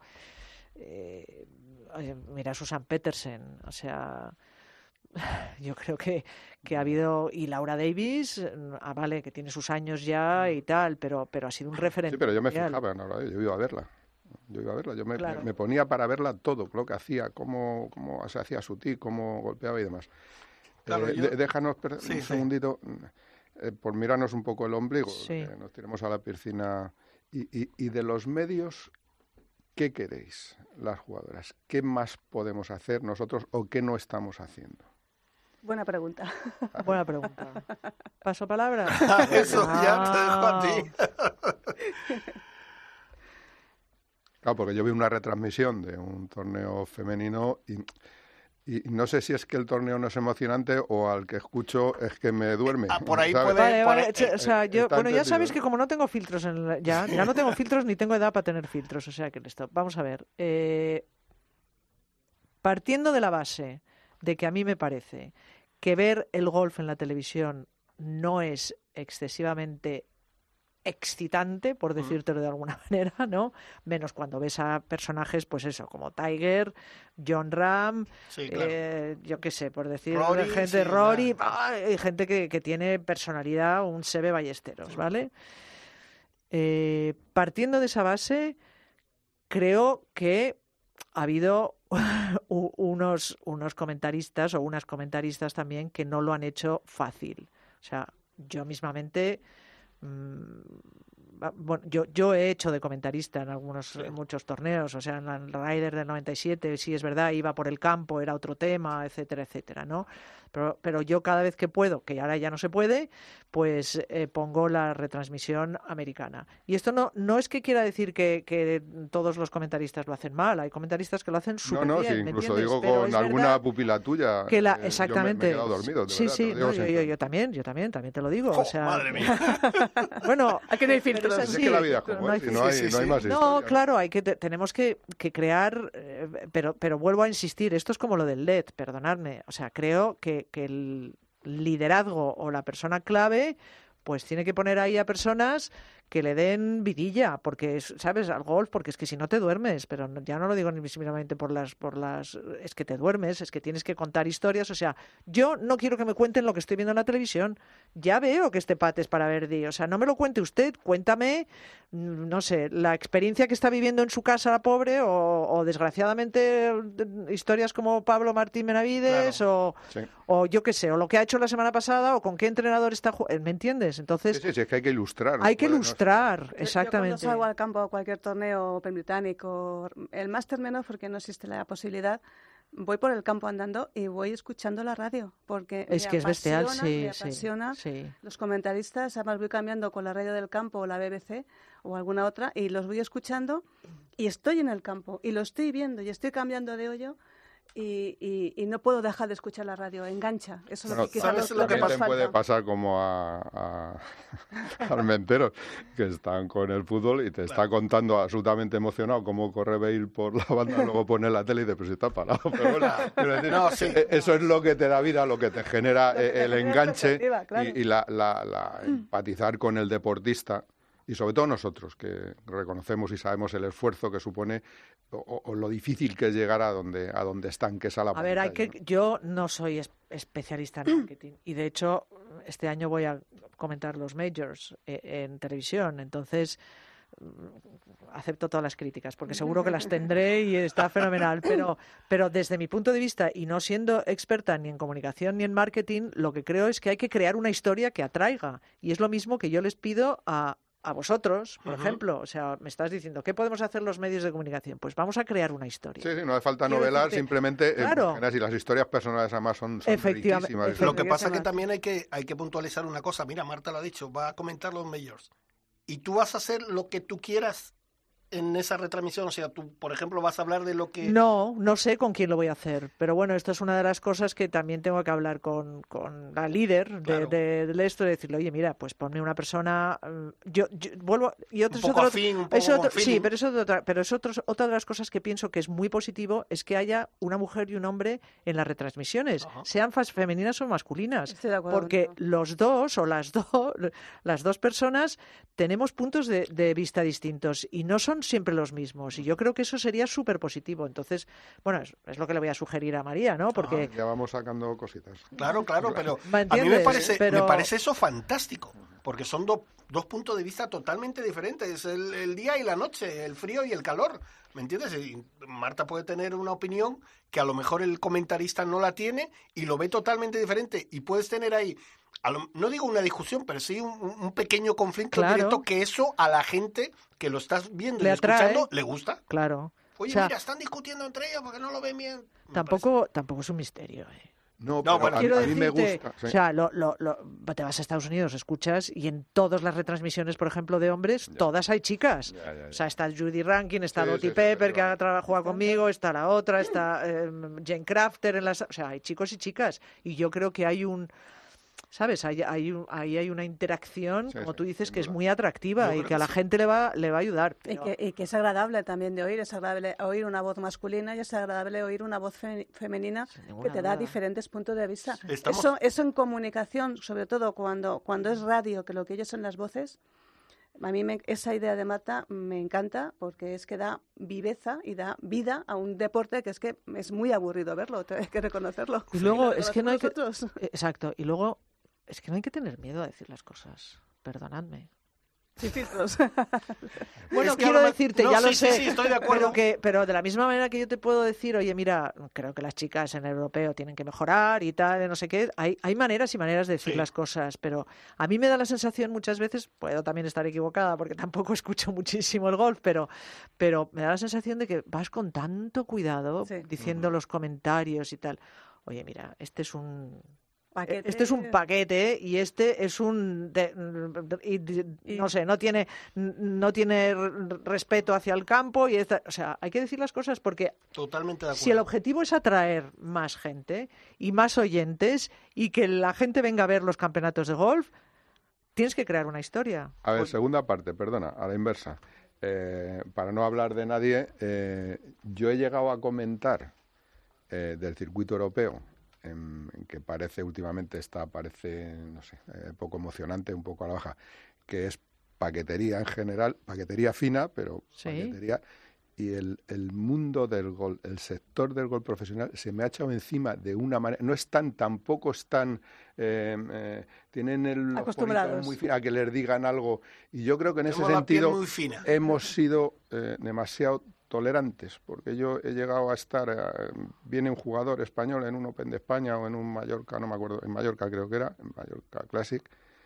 Speaker 5: mira Susan Petersen, o sea, yo creo que ha habido, y Laura Davis, vale, que tiene sus años ya y tal, pero ha sido un referente.
Speaker 6: Sí, pero yo me fijaba en Laura Davis, yo iba a verla.
Speaker 5: Claro.
Speaker 6: Me ponía para verla todo, lo que hacía, cómo se hacía su tee, cómo golpeaba y demás. Claro, déjanos un segundito, por mirarnos un poco el ombligo, nos tiremos a la piscina. Y de los medios, ¿qué queréis las jugadoras? ¿Qué más podemos hacer nosotros o qué no estamos haciendo?
Speaker 4: Buena pregunta.
Speaker 5: Buena pregunta. ¿Paso palabra?
Speaker 3: Eso ya te dejo a ti.
Speaker 6: Claro, porque yo vi una retransmisión de un torneo femenino y no sé si es que el torneo no es emocionante o al que escucho es que me duerme.
Speaker 3: Por ahí
Speaker 6: ¿sabes?
Speaker 5: Vale. O sea, yo, bueno, ya
Speaker 6: entendido,
Speaker 5: sabéis
Speaker 6: ¿no?
Speaker 5: que como no tengo filtros, ya no tengo filtros ni tengo edad para tener filtros, o sea que listo. Vamos a ver. Partiendo de la base de que a mí me parece que ver el golf en la televisión no es excesivamente excitante, por decírtelo de alguna manera, ¿no? Menos cuando ves a personajes, pues eso, como Tiger, Jon Rahm,
Speaker 3: Sí, claro.
Speaker 5: yo qué sé, por decir
Speaker 3: Rory,
Speaker 5: gente,
Speaker 3: sí,
Speaker 5: Rory,
Speaker 3: claro.
Speaker 5: hay gente que tiene personalidad, un Seve Ballesteros, ¿vale? Partiendo de esa base, creo que ha habido unos comentaristas o unas comentaristas también que no lo han hecho fácil. O sea, yo mismamente bueno, yo he hecho de comentarista en muchos torneos, o sea, en el Ryder del 97, sí es verdad, iba por el campo, era otro tema, etcétera, etcétera, ¿no? Pero yo cada vez que puedo, que ahora ya no se puede, pues pongo la retransmisión americana. Y esto no es que quiera decir que todos los comentaristas lo hacen mal, hay comentaristas que lo hacen súper bien.
Speaker 6: No, sí, incluso digo con alguna pupila tuya.
Speaker 5: Que exactamente.
Speaker 6: Yo me he quedado dormido, de
Speaker 5: sí,
Speaker 6: verdad,
Speaker 5: sí,
Speaker 6: no,
Speaker 5: yo también te lo digo. O sea,
Speaker 3: ¡Madre mía!
Speaker 5: Bueno,
Speaker 4: aquí no hay filtros.
Speaker 6: Es que la vida es como es, no hay más historia.
Speaker 5: No, claro, tenemos que crear, pero vuelvo a insistir, esto es como lo del LED, perdonadme. O sea, creo que el liderazgo o la persona clave pues tiene que poner ahí a personas que le den vidilla, porque, ¿sabes?, al golf, porque es que si no te duermes, pero ya no lo digo ni simplemente por las, es que te duermes, es que tienes que contar historias, o sea, yo no quiero que me cuenten lo que estoy viendo en la televisión, ya veo que este pate es para Verdi, o sea, no me lo cuente usted, cuéntame, no sé, la experiencia que está viviendo en su casa la pobre, o desgraciadamente historias como Pablo Martín Benavides,
Speaker 3: claro.
Speaker 5: o yo qué sé, o lo que ha hecho la semana pasada, o con qué entrenador está jugando, ¿me entiendes? Entonces,
Speaker 6: sí, es que hay que ilustrar.
Speaker 5: Hay que ilustrar, exactamente.
Speaker 4: Yo cuando salgo al campo a cualquier torneo Open británico, el máster menos porque no existe la posibilidad, voy por el campo andando y voy escuchando la radio, porque
Speaker 5: es que es bestial,
Speaker 4: me apasiona. Los comentaristas, además voy cambiando con la radio del campo o la BBC o alguna otra y los voy escuchando y estoy en el campo y lo estoy viendo y estoy cambiando de hoyo. Y no puedo dejar de escuchar la radio, engancha. Eso es lo que quizás
Speaker 3: lo que
Speaker 6: te puede pasar como a Armenteros, que están con el fútbol y te está contando absolutamente emocionado cómo corre Bale por la banda, luego pone la tele y dice, pero si está parado. Pero bueno, decir, eso es lo que te da vida, lo que te genera el enganche claro. y la empatizar con el deportista. Y sobre todo nosotros, que reconocemos y sabemos el esfuerzo que supone o lo difícil que es llegar a donde están, que es a la pantalla.
Speaker 5: A ver, yo no soy especialista en marketing y de hecho este año voy a comentar los majors en televisión, entonces acepto todas las críticas porque seguro que las tendré y está fenomenal, pero desde mi punto de vista y no siendo experta ni en comunicación ni en marketing, lo que creo es que hay que crear una historia que atraiga y es lo mismo que yo les pido a vosotros, por ejemplo, o sea, me estás diciendo, ¿qué podemos hacer los medios de comunicación? Pues vamos a crear una historia.
Speaker 6: Sí, no hace falta novelar, simplemente,
Speaker 5: claro.
Speaker 6: Si las historias personales además son riquísimas.
Speaker 3: Lo que pasa es que también hay que puntualizar una cosa, mira, Marta lo ha dicho, va a comentar los majors, y tú vas a hacer lo que tú quieras en esa retransmisión, o sea, tú, por ejemplo, vas a hablar de lo que...
Speaker 5: No sé con quién lo voy a hacer, pero bueno, esto es una de las cosas que también tengo que hablar con la líder
Speaker 3: claro.
Speaker 5: de esto, de decirle, oye, mira, pues ponme una persona... Yo vuelvo... Y
Speaker 3: un poco afín, un poco
Speaker 5: sí, pero es otra de las cosas que pienso que es muy positivo, es que haya una mujer y un hombre en las retransmisiones, sean femeninas o masculinas, porque los dos o las dos personas tenemos puntos de vista distintos y no son siempre los mismos y yo creo que eso sería súper positivo. Entonces, bueno, es lo que le voy a sugerir a María, ¿no? Porque
Speaker 6: ya vamos sacando cositas.
Speaker 3: Claro, pero a mí me parece eso fantástico, porque son dos puntos de vista totalmente diferentes, el día y la noche, el frío y el calor, ¿me entiendes? Y Marta puede tener una opinión que a lo mejor el comentarista no la tiene y lo ve totalmente diferente y puedes tener ahí no digo una discusión, pero sí un pequeño conflicto directo que eso a la gente que lo estás viendo y escuchando le gusta.
Speaker 5: Claro.
Speaker 3: Oye, mira, están discutiendo entre ellos porque no lo ven bien.
Speaker 5: Tampoco es un misterio,
Speaker 6: No, pero bueno, a mí me gusta. Sí.
Speaker 5: O sea, te vas a Estados Unidos, escuchas, y en todas las retransmisiones, por ejemplo, de hombres, todas hay chicas. Ya. O sea, está Judy Rankin, está Dottie Pepper, que ha jugado conmigo, está la otra, está Jane Crafter, o sea, hay chicos y chicas. Y yo creo que hay ¿sabes? Ahí hay una interacción, como tú dices, que es muy atractiva y que a la gente le va a ayudar.
Speaker 4: Pero... Y que es agradable también de oír, es agradable oír una voz masculina y es agradable oír una voz femenina que te da diferentes puntos de vista. Eso en comunicación, sobre todo cuando es radio, que lo que ellos son las voces, a mí esa idea de Marta me encanta porque es que da viveza y da vida a un deporte que es muy aburrido verlo, hay que reconocerlo.
Speaker 5: Y luego es que no hay que... Exacto, y luego es que no hay que tener miedo a decir las cosas, perdonadme.
Speaker 4: Sin filtros.
Speaker 5: Bueno,
Speaker 3: Es que
Speaker 5: quiero
Speaker 3: ahora
Speaker 5: decirte,
Speaker 3: no,
Speaker 5: ya lo
Speaker 3: sí,
Speaker 5: sé,
Speaker 3: sí, estoy de acuerdo.
Speaker 5: pero de la misma manera que yo te puedo decir, oye, mira, creo que las chicas en el europeo tienen que mejorar y tal, no sé qué, hay maneras y maneras de decir
Speaker 3: Sí.
Speaker 5: las cosas, pero a mí me da la sensación muchas veces, puedo también estar equivocada porque tampoco escucho muchísimo el golf, pero me da la sensación de que vas con tanto cuidado
Speaker 4: Sí.
Speaker 5: diciendo los comentarios y tal. Oye, mira, este es un
Speaker 4: Paquete.
Speaker 5: paquete y este es no sé, no tiene respeto hacia el campo o sea, hay que decir las cosas porque
Speaker 3: Totalmente de acuerdo.
Speaker 5: si el objetivo es atraer más gente y más oyentes y que la gente venga a ver los campeonatos de golf, tienes que crear una historia.
Speaker 6: A ver, segunda parte, perdona, a la inversa. Para no hablar de nadie, yo he llegado a comentar del circuito europeo, que últimamente parece, no sé, poco emocionante, un poco a la baja, que es paquetería en general, paquetería fina, pero
Speaker 5: Sí.
Speaker 6: paquetería, y el mundo del golf, el sector del golf profesional se me ha echado encima de una manera, tampoco están, tienen los
Speaker 4: Acostumbrados.
Speaker 6: políticos muy fina a que les digan algo, y yo creo que en ese
Speaker 3: Tenemos la piel
Speaker 6: sentido
Speaker 3: muy fina.
Speaker 6: hemos sido demasiado tolerantes, porque yo he llegado a estar, viene un jugador español en un Open de España o en un Mallorca, no me acuerdo, en Mallorca creo que era, en Mallorca Classic,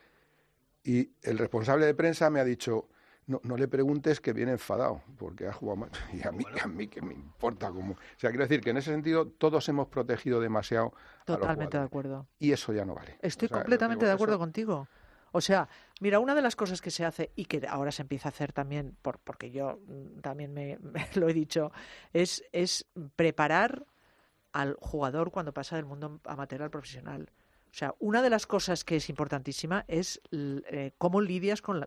Speaker 6: y el responsable de prensa me ha dicho, no le preguntes que viene enfadado, porque ha jugado mal. Y a mí qué me importa cómo. O sea, quiero decir que en ese sentido todos hemos protegido demasiado a los
Speaker 5: Totalmente de
Speaker 6: jugadores.
Speaker 5: acuerdo.
Speaker 6: Y eso ya no vale.
Speaker 5: Estoy
Speaker 6: O sea,
Speaker 5: completamente
Speaker 6: digo,
Speaker 5: de acuerdo
Speaker 6: eso-
Speaker 5: contigo. O sea, mira, una de las cosas que se hace y que ahora se empieza a hacer también, porque yo también me lo he dicho, es preparar al jugador cuando pasa del mundo amateur al profesional. O sea, una de las cosas que es importantísima es cómo lidias con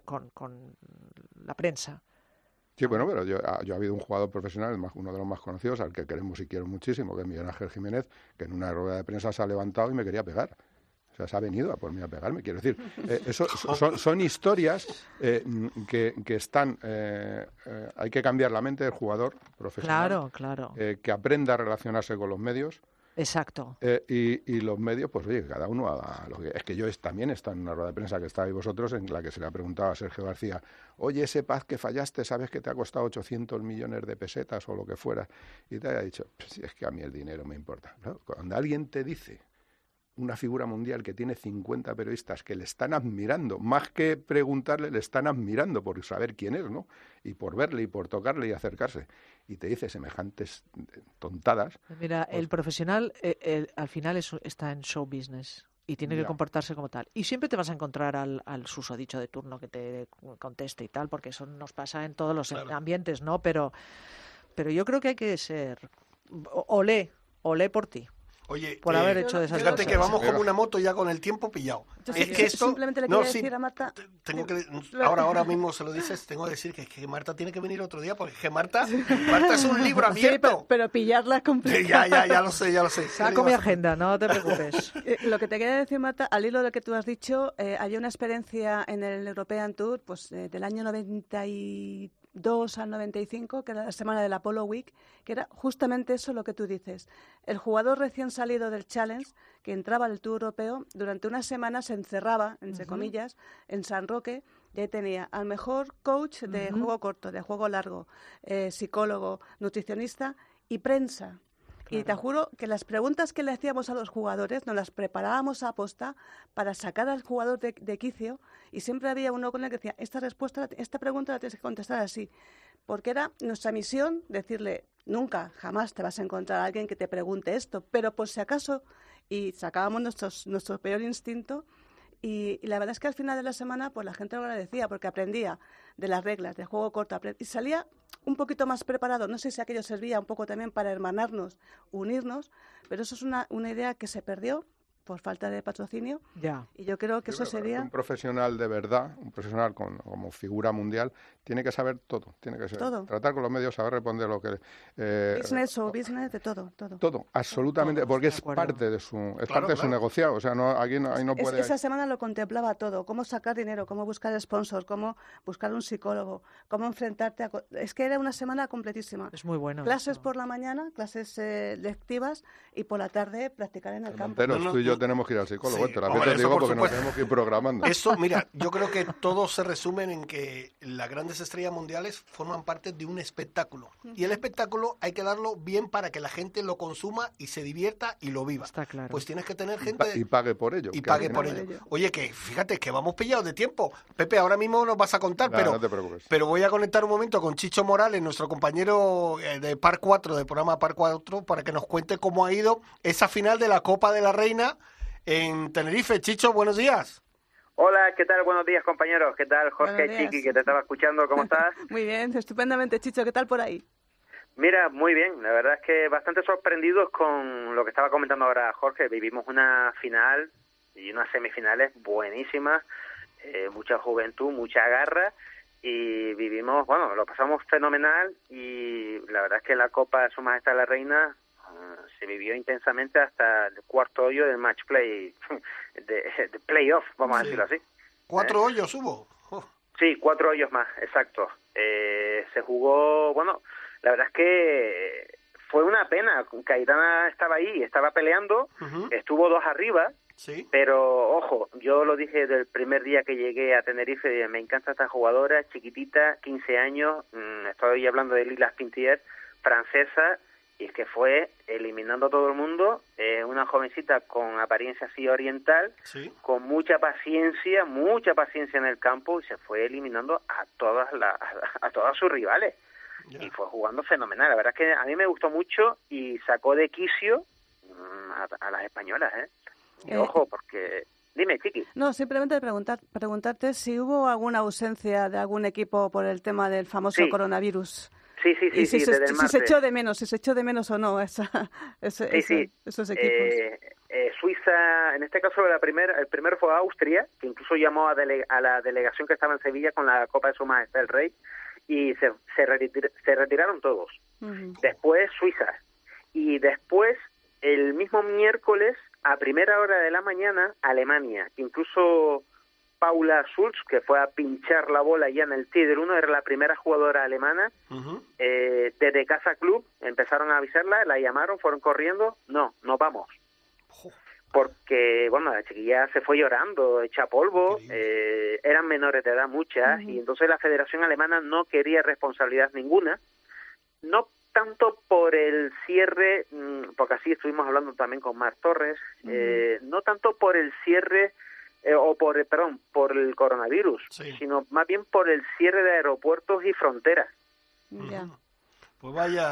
Speaker 5: la prensa.
Speaker 6: Sí, bueno, pero yo ha habido un jugador profesional, uno de los más conocidos, al que queremos y quiero muchísimo, que es Miguel Ángel Jiménez, que en una rueda de prensa se ha levantado y me quería pegar. O sea, se ha venido a por mí a pegarme, quiero decir. Eso son historias que están... hay que cambiar la mente del jugador profesional.
Speaker 5: Claro.
Speaker 6: Que aprenda a relacionarse con los medios.
Speaker 5: Exacto.
Speaker 6: Y los medios, pues oye, cada uno haga lo que... Es que yo también he estado en una rueda de prensa que estabais vosotros, en la que se le ha preguntado a Sergio García, oye, ese pad que fallaste, ¿sabes que te ha costado 800 millones de pesetas o lo que fuera? Y te haya dicho, pues, es que a mí el dinero me importa. ¿No? Cuando alguien te dice, una figura mundial que tiene 50 periodistas que le están admirando, más que preguntarle, le están admirando por saber quién es, ¿no? Y por verle y por tocarle y acercarse. Y te dice semejantes tontadas.
Speaker 5: Mira,
Speaker 6: pues-
Speaker 5: el profesional al final está en show business y tiene que
Speaker 6: Ya.
Speaker 5: comportarse como tal. Y siempre te vas a encontrar al susodicho de turno que te conteste y tal, porque eso nos pasa en todos los
Speaker 3: Claro.
Speaker 5: ambientes, ¿no? Pero yo creo que hay que ser... Olé por ti.
Speaker 3: Oye,
Speaker 5: Por haber hecho de esas
Speaker 3: fíjate
Speaker 5: cosas.
Speaker 3: que vamos como una moto ya con el tiempo pillado.
Speaker 4: Yo
Speaker 3: Es
Speaker 4: sí-
Speaker 3: que esto...
Speaker 4: simplemente le
Speaker 3: no,
Speaker 4: quería
Speaker 3: sí,
Speaker 4: decir a Marta...
Speaker 3: tengo que, ahora mismo se lo dices, tengo que decir que Marta tiene que venir otro día, porque es que Marta es un libro
Speaker 4: Sí,
Speaker 3: abierto.
Speaker 4: pero pillarla es
Speaker 3: Sí,
Speaker 4: complicado.
Speaker 3: ya lo sé.
Speaker 5: Saco mi agenda, no te preocupes.
Speaker 4: Lo que te quería decir, Marta, al hilo de lo que tú has dicho, hay una experiencia en el European Tour pues del año 92 al 95, que era la semana del Apollo Week, que era justamente eso lo que tú dices. El jugador recién salido del Challenge, que entraba al Tour Europeo, durante una semana se encerraba, entre comillas, en San Roque, y ahí tenía al mejor coach de juego corto, de juego largo, psicólogo, nutricionista y prensa. Y te juro que las preguntas que le hacíamos a los jugadores nos las preparábamos a posta para sacar al jugador de quicio, y siempre había uno con el que decía, esta pregunta la tienes que contestar así, porque era nuestra misión decirle, nunca, jamás te vas a encontrar a alguien que te pregunte esto, pero por si acaso, y sacábamos nuestro peor instinto. Y la verdad es que al final de la semana pues la gente lo agradecía porque aprendía de las reglas, de juego corto, y salía un poquito más preparado. No sé si aquello servía un poco también para hermanarnos, unirnos, pero eso es una idea que se perdió por falta de patrocinio.
Speaker 5: Ya.
Speaker 4: Y yo creo que
Speaker 6: Yo
Speaker 4: eso
Speaker 6: creo que
Speaker 4: sería...
Speaker 6: un profesional de verdad, un profesional como figura mundial, tiene que saber todo, tiene que
Speaker 4: Todo.
Speaker 6: tratar con los medios, saber responder lo que...
Speaker 4: business o business, de todo.
Speaker 6: Todo, absolutamente,
Speaker 5: Todo,
Speaker 6: porque
Speaker 5: de
Speaker 6: es
Speaker 5: acuerdo.
Speaker 6: parte de su,
Speaker 3: Claro.
Speaker 6: negociado, o sea, ahí no puede...
Speaker 4: Esa semana lo contemplaba todo, cómo sacar dinero, cómo buscar sponsors, cómo buscar un psicólogo, cómo enfrentarte a... Es que era una semana completísima.
Speaker 5: Es muy bueno.
Speaker 4: Clases
Speaker 5: eso.
Speaker 4: por la mañana, clases lectivas, y por la tarde practicar en el campo.
Speaker 6: Monteros,
Speaker 3: No,
Speaker 6: tú y yo yo tenemos que ir al psicólogo.
Speaker 3: Sí,
Speaker 6: Te la
Speaker 3: hombre,
Speaker 6: digo
Speaker 3: por
Speaker 6: porque nos
Speaker 3: supuesto.
Speaker 6: tenemos que ir programando.
Speaker 3: Eso, mira, yo creo que todos se resumen en que las grandes estrellas mundiales forman parte de un espectáculo. Y el espectáculo hay que darlo bien para que la gente lo consuma y se divierta y lo viva.
Speaker 5: Está claro.
Speaker 3: Pues tienes que tener gente...
Speaker 6: Y pague por ello.
Speaker 3: Y
Speaker 6: que
Speaker 3: pague
Speaker 6: al
Speaker 3: por
Speaker 6: final-
Speaker 3: ello. Oye, que fíjate que vamos pillados de tiempo. Pepe, ahora mismo nos vas a contar,
Speaker 6: Nada,
Speaker 3: pero,
Speaker 6: no te preocupes.
Speaker 3: pero voy a conectar un momento con Chicho Morales, nuestro compañero de Par 4, del programa Par 4, para que nos cuente cómo ha ido esa final de la Copa de la Reina en Tenerife. Chicho, buenos días.
Speaker 9: Hola, ¿qué tal? Buenos días, compañeros. ¿Qué tal, Jorge
Speaker 4: Buenos
Speaker 9: y
Speaker 4: días.
Speaker 9: Chiqui, que te estaba escuchando? ¿Cómo estás?
Speaker 4: Muy bien, estupendamente, Chicho. ¿Qué tal por ahí?
Speaker 9: Mira, muy bien. La verdad es que bastante sorprendidos con lo que estaba comentando ahora Jorge. Vivimos una final y unas semifinales buenísimas, mucha juventud, mucha garra, y vivimos, bueno, lo pasamos fenomenal, y la verdad es que la Copa de Su Majestad la Reina se vivió intensamente hasta el cuarto hoyo del match play, de playoff, vamos a
Speaker 3: Sí.
Speaker 9: decirlo así.
Speaker 3: 4 hoyos hubo.
Speaker 9: Sí, 4 hoyos más, exacto. Se jugó, bueno, la verdad es que fue una pena. Caitana estaba ahí, estaba peleando,
Speaker 3: Ujú.
Speaker 9: estuvo 2 arriba,
Speaker 3: Sí.
Speaker 9: pero ojo, yo lo dije desde el primer día que llegué a Tenerife, me encanta esta jugadora, chiquitita, 15 años, estoy hablando de Lilas Pintier, francesa, y es que fue eliminando a todo el mundo, una jovencita con apariencia así oriental,
Speaker 3: Sí.
Speaker 9: con mucha paciencia en el campo, y se fue eliminando a todas sus rivales.
Speaker 3: Ya.
Speaker 9: Y fue jugando fenomenal. La verdad es que a mí me gustó mucho y sacó de quicio a las españolas, ¿eh? Y ojo, porque... Dime, Chiqui.
Speaker 4: No, simplemente preguntarte si hubo alguna ausencia de algún equipo por el tema del famoso
Speaker 9: Sí.
Speaker 4: coronavirus.
Speaker 9: Sí,
Speaker 4: Y si
Speaker 9: desde el
Speaker 4: se
Speaker 9: martes.
Speaker 4: echó de menos o no esos equipos.
Speaker 9: Suiza, en este caso el primero fue Austria, que incluso llamó a la delegación que estaba en Sevilla con la Copa de Su Majestad el Rey, y se retiraron todos.
Speaker 4: Ujú.
Speaker 9: Después Suiza, y después el mismo miércoles a primera hora de la mañana Alemania, que incluso Paula Schulz, que fue a pinchar la bola ya en el tee del 1, era la primera jugadora alemana.
Speaker 3: Ujú.
Speaker 9: Desde Casa Club empezaron a avisarla, la llamaron, fueron corriendo, no vamos.
Speaker 3: Jo.
Speaker 9: Porque, bueno, la chiquilla se fue llorando, hecha polvo,
Speaker 3: Increíble.
Speaker 9: eran menores de edad muchas, y entonces la Federación Alemana no quería responsabilidad ninguna, no tanto por el cierre, porque así estuvimos hablando también con Marc Torres, no tanto por el cierre, por el coronavirus,
Speaker 3: Sí.
Speaker 9: sino más bien por el cierre de aeropuertos y fronteras.
Speaker 4: Ya.
Speaker 3: Pues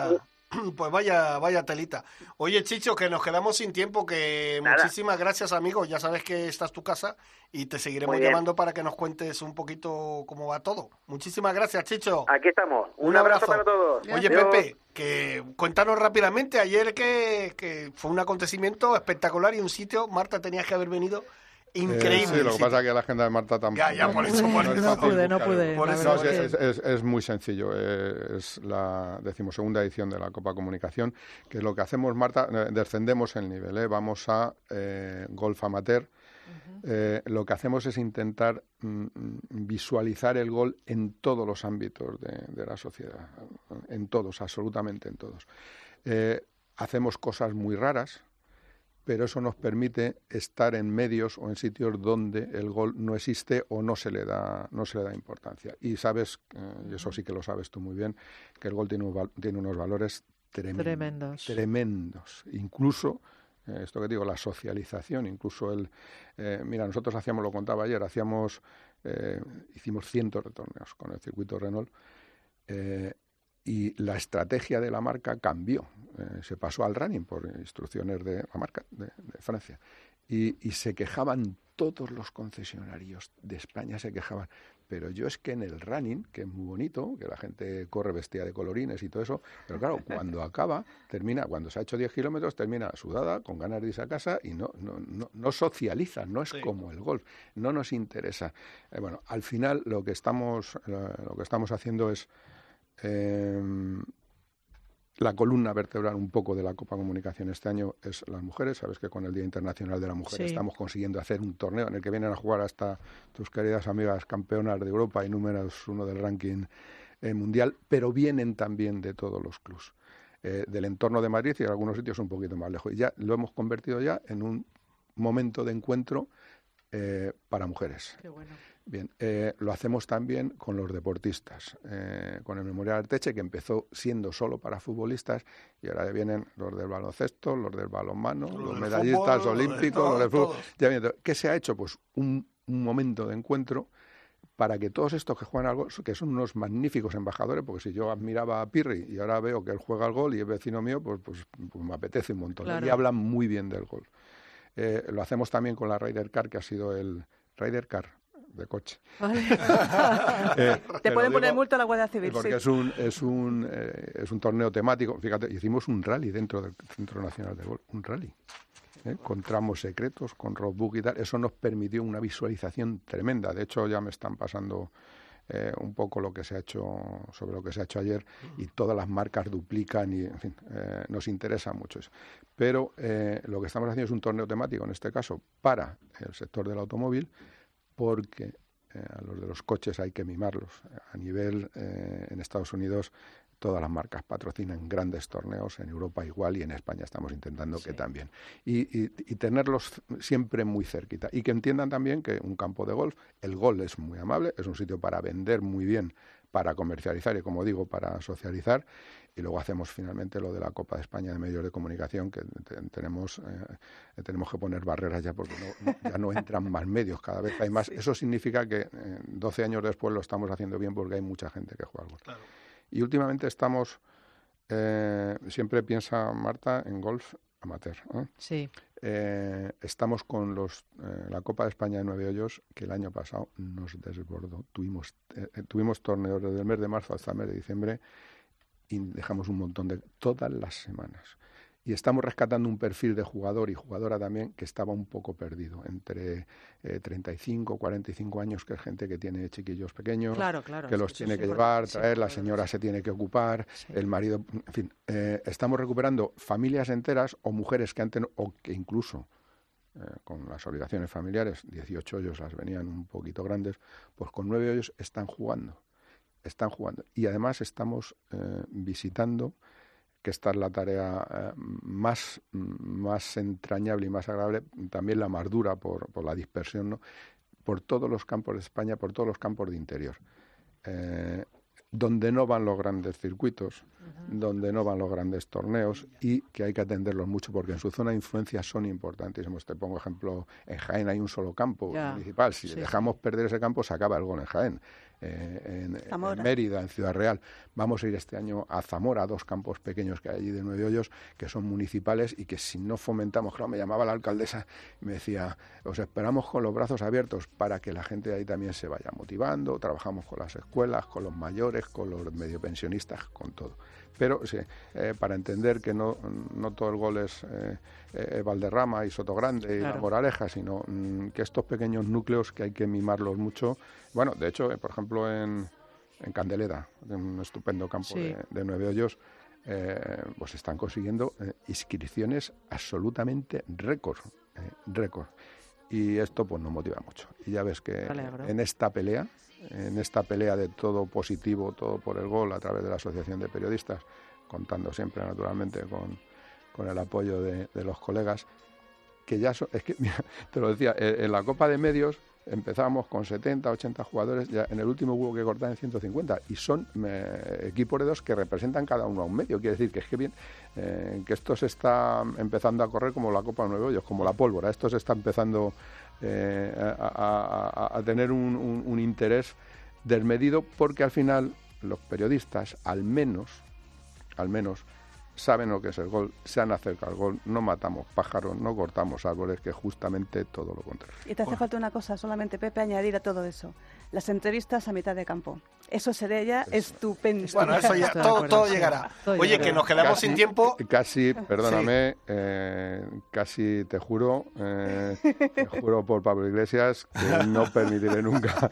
Speaker 3: vaya telita. Oye, Chicho, que nos quedamos sin tiempo, que
Speaker 9: Nada.
Speaker 3: muchísimas gracias, amigo. Ya sabes que esta es tu casa y te seguiremos
Speaker 9: Muy bien.
Speaker 3: llamando para que nos cuentes un poquito cómo va todo. Muchísimas gracias, Chicho.
Speaker 9: Aquí estamos.
Speaker 3: Un
Speaker 9: abrazo
Speaker 3: abrazo
Speaker 9: para todos.
Speaker 3: Oye,
Speaker 9: Adiós.
Speaker 3: Pepe, que cuéntanos rápidamente ayer que fue un acontecimiento espectacular y un sitio, Marta, tenías que haber venido, increíble.
Speaker 6: Sí, lo que
Speaker 3: sitio.
Speaker 6: pasa es que la agenda de Marta tampoco.
Speaker 3: Ya, por eso,
Speaker 6: no
Speaker 3: por
Speaker 6: es
Speaker 3: eso.
Speaker 6: fácil
Speaker 5: No pude.
Speaker 6: buscar.
Speaker 3: Por
Speaker 5: la
Speaker 3: eso,
Speaker 6: No,
Speaker 5: verdad
Speaker 3: por
Speaker 5: es
Speaker 3: eso.
Speaker 5: que-
Speaker 6: es muy sencillo. Es la 12ª edición de la Copa Comunicación, que lo que hacemos, Marta, descendemos el nivel, vamos a golf amateur. Lo que hacemos es intentar visualizar el golf en todos los ámbitos de la sociedad, en todos, absolutamente en todos. Hacemos cosas muy raras, pero eso nos permite estar en medios o en sitios donde el gol no existe o no se le da importancia. Y sabes, y eso sí que lo sabes tú muy bien, que el gol tiene unos valores tremendos. Incluso, esto que digo, la socialización, incluso mira, nosotros lo contaba ayer, hicimos cientos de torneos con el circuito Renault, y la estrategia de la marca cambió. Se pasó al running por instrucciones de la marca de Francia. Y se quejaban todos los concesionarios de España, se quejaban. Pero yo es que en el running, que es muy bonito, que la gente corre vestida de colorines y todo eso, pero claro, cuando cuando se ha hecho 10 kilómetros, termina sudada, con ganas de irse a casa y no socializa, no es
Speaker 3: Sí.
Speaker 6: como el golf, no nos interesa. Bueno, al final lo que estamos haciendo es la columna vertebral un poco de la Copa Comunicación este año es las mujeres. Sabes que con el Día Internacional de la Mujer
Speaker 5: Sí.
Speaker 6: estamos consiguiendo hacer un torneo en el que vienen a jugar hasta tus queridas amigas campeonas de Europa y números 1 del ranking mundial, pero vienen también de todos los clubs del entorno de Madrid y en algunos sitios un poquito más lejos. Y ya lo hemos convertido ya en un momento de encuentro para mujeres.
Speaker 5: Qué bueno.
Speaker 6: Bien, lo hacemos también con los deportistas, con el Memorial Arteche, que empezó siendo solo para futbolistas, y ahora vienen los del baloncesto, los del balonmano, los medallistas
Speaker 3: fútbol,
Speaker 6: olímpicos, los del fútbol. ¿Qué se ha hecho? Pues un momento de encuentro para que todos estos que juegan al gol, que son unos magníficos embajadores, porque si yo admiraba a Pirri y ahora veo que él juega al gol y es vecino mío, pues me apetece un montón.
Speaker 5: Claro.
Speaker 6: Y hablan muy bien del gol. Lo hacemos también con la Ryder Cup, que ha sido el Ryder Cup de coche.
Speaker 5: Vale.
Speaker 4: Te pueden poner multa a la Guardia Civil.
Speaker 6: Porque
Speaker 4: sí.
Speaker 6: es un torneo temático. Fíjate, hicimos un rally dentro del Centro Nacional de Golf, un rally. Con tramos secretos, con roadbook y tal. Eso nos permitió una visualización tremenda. De hecho, ya me están pasando un poco lo que se ha hecho sobre lo que se ha hecho ayer, y todas las marcas duplican y, en fin, nos interesa mucho eso. Pero lo que estamos haciendo es un torneo temático, en este caso, para el sector del automóvil, porque a los de los coches hay que mimarlos. A nivel, en Estados Unidos, todas las marcas patrocinan grandes torneos, en Europa igual, y en España estamos intentando que también. Y tenerlos siempre muy cerquita. Y que entiendan también que un campo de golf, el golf es muy amable, es un sitio para vender muy bien, para comercializar y, como digo, para socializar. Y luego hacemos finalmente lo de la Copa de España de Medios de Comunicación, que tenemos que poner barreras ya, porque ya no entran más medios, cada vez hay más. Eso significa que 12 años después lo estamos haciendo bien, porque hay mucha gente que juega al golf.
Speaker 3: Claro.
Speaker 6: Y últimamente estamos, siempre piensa Marta en golf amateur, ¿eh?
Speaker 5: Sí.
Speaker 6: Estamos con la Copa de España de 9 hoyos, que el año pasado nos desbordó. Tuvimos torneos desde el mes de marzo hasta el mes de diciembre, y dejamos un montón todas las semanas. Y estamos rescatando un perfil de jugador y jugadora también que estaba un poco perdido, entre 35, 45 años, que es gente que tiene chiquillos pequeños,
Speaker 5: Claro,
Speaker 6: que los tiene que llevar, traer, la señora se tiene que ocupar, el marido, en fin. Estamos recuperando familias enteras, o mujeres que antes, o que incluso con las obligaciones familiares, 18 hoyos las venían un poquito grandes, pues con 9 hoyos están jugando. Y además estamos visitando, que esta es la tarea más entrañable y más agradable, también la más dura por la dispersión, ¿no? Por todos los campos de España, por todos los campos de interior, donde no van los grandes circuitos, donde no van los grandes torneos, y que hay que atenderlos mucho, porque en su zona de influencia son importantísimos. Te pongo ejemplo, en Jaén hay un solo campo municipal. Si dejamos perder ese campo, se acaba el gol en Jaén. En Mérida, en Ciudad Real. Vamos a ir este año a Zamora, 2 campos pequeños que hay allí de 9 hoyos, que son municipales, y que si no fomentamos, claro, me llamaba la alcaldesa y me decía, os esperamos con los brazos abiertos, para que la gente de ahí también se vaya motivando. Trabajamos con las escuelas, con los mayores, con los medio pensionistas, con todo. Pero sí, para entender que no todo el gol es Valderrama y Sotogrande y La Moraleja, sino que estos pequeños núcleos, que hay que mimarlos mucho. Bueno, de hecho, por ejemplo, en Candeleda, un estupendo campo de 9 hoyos, pues están consiguiendo inscripciones absolutamente récord. Y esto pues nos motiva mucho. Y ya ves que en esta pelea de todo positivo, todo por el gol, a través de la Asociación de Periodistas, contando siempre naturalmente con el apoyo de los colegas, que ya es que, mira, te lo decía, en la Copa de Medios empezábamos con 70, 80 jugadores, ya en el último hubo que cortar en 150, y son equipos de 2 que representan cada uno a un medio. Quiere decir que es que bien, que esto se está empezando a correr como la Copa de 9 hoyos, como la pólvora. Esto se está empezando a tener un interés desmedido, porque al final los periodistas, al menos, saben lo que es el gol, se han acercado al gol, no matamos pájaros, no cortamos árboles, que es justamente todo lo contrario.
Speaker 4: Y te hace falta una cosa solamente, Pepe, añadir a todo eso: las entrevistas a mitad de campo. Eso sería ya estupendo.
Speaker 3: Bueno, eso ya, todo llegará. Oye, que nos quedamos sin tiempo.
Speaker 6: Casi, perdóname, casi te juro por Pablo Iglesias, que no permitiré nunca.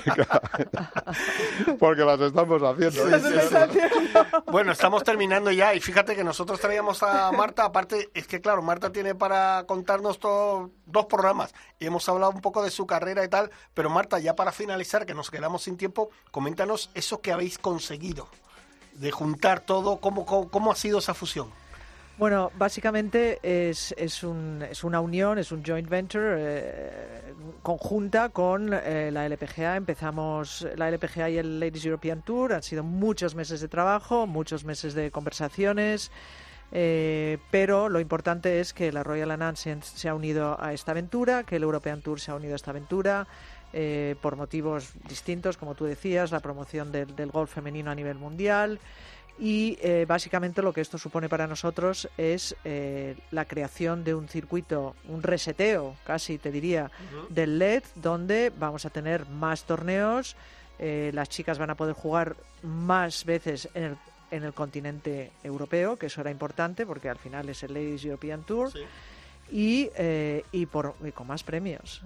Speaker 6: Porque las estamos haciendo.
Speaker 3: Bueno, estamos terminando ya, y fíjate que nosotros traíamos a Marta, aparte, es que claro, Marta tiene para contarnos 2 programas, y hemos hablado un poco de su carrera y tal, pero Marta, ya para finalizar, que nos quedamos sin tiempo, coméntanos eso que habéis conseguido, de juntar todo, ¿cómo ha sido esa fusión?
Speaker 5: Bueno, básicamente es una unión, es un joint venture conjunta con la LPGA. Empezamos la LPGA y el Ladies European Tour. Han sido muchos meses de trabajo, muchos meses de conversaciones, pero lo importante es que la Royal Anand se ha unido a esta aventura, que el European Tour se ha unido a esta aventura, por motivos distintos, como tú decías, la promoción del golf femenino a nivel mundial. Y básicamente lo que esto supone para nosotros es la creación de un circuito, un reseteo, casi te diría, del LED, donde vamos a tener más torneos, las chicas van a poder jugar más veces en el continente europeo, que eso era importante porque al final es el Ladies European Tour, sí. y con más premios.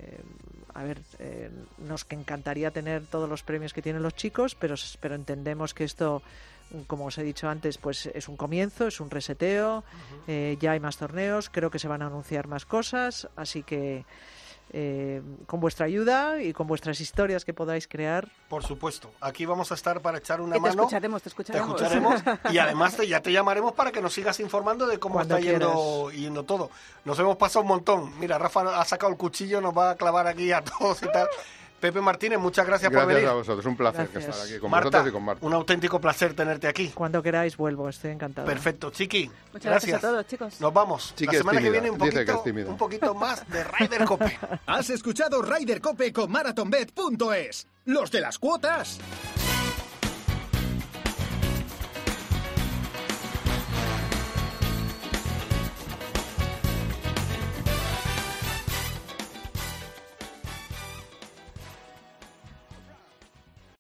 Speaker 5: Nos encantaría tener todos los premios que tienen los chicos, pero entendemos que esto, como os he dicho antes, pues es un comienzo, es un reseteo, ya hay más torneos, creo que se van a anunciar más cosas, así que con vuestra ayuda y con vuestras historias que podáis crear.
Speaker 3: Por supuesto, aquí vamos a estar para echar una
Speaker 4: te
Speaker 3: mano.
Speaker 4: Te escucharemos.
Speaker 3: Y además ya te llamaremos para que nos sigas informando de cómo
Speaker 5: cuando
Speaker 3: está yendo todo. Nos hemos pasado un montón. Mira, Rafa ha sacado el cuchillo, nos va a clavar aquí a todos y tal. Pepe Martínez, muchas gracias por venir.
Speaker 6: Gracias a vosotros, un placer estar aquí con vosotros y con Marta.
Speaker 3: Un auténtico placer tenerte aquí.
Speaker 5: Cuando queráis vuelvo, estoy encantado.
Speaker 3: Perfecto, Chiqui.
Speaker 4: Muchas gracias a todos, chicos.
Speaker 3: Nos vamos.
Speaker 6: Chiqui
Speaker 3: la semana que viene
Speaker 6: tímida.
Speaker 3: un poquito más de Ryder Cope.
Speaker 2: Has escuchado Ryder Cope con MarathonBet.es. Los de las cuotas.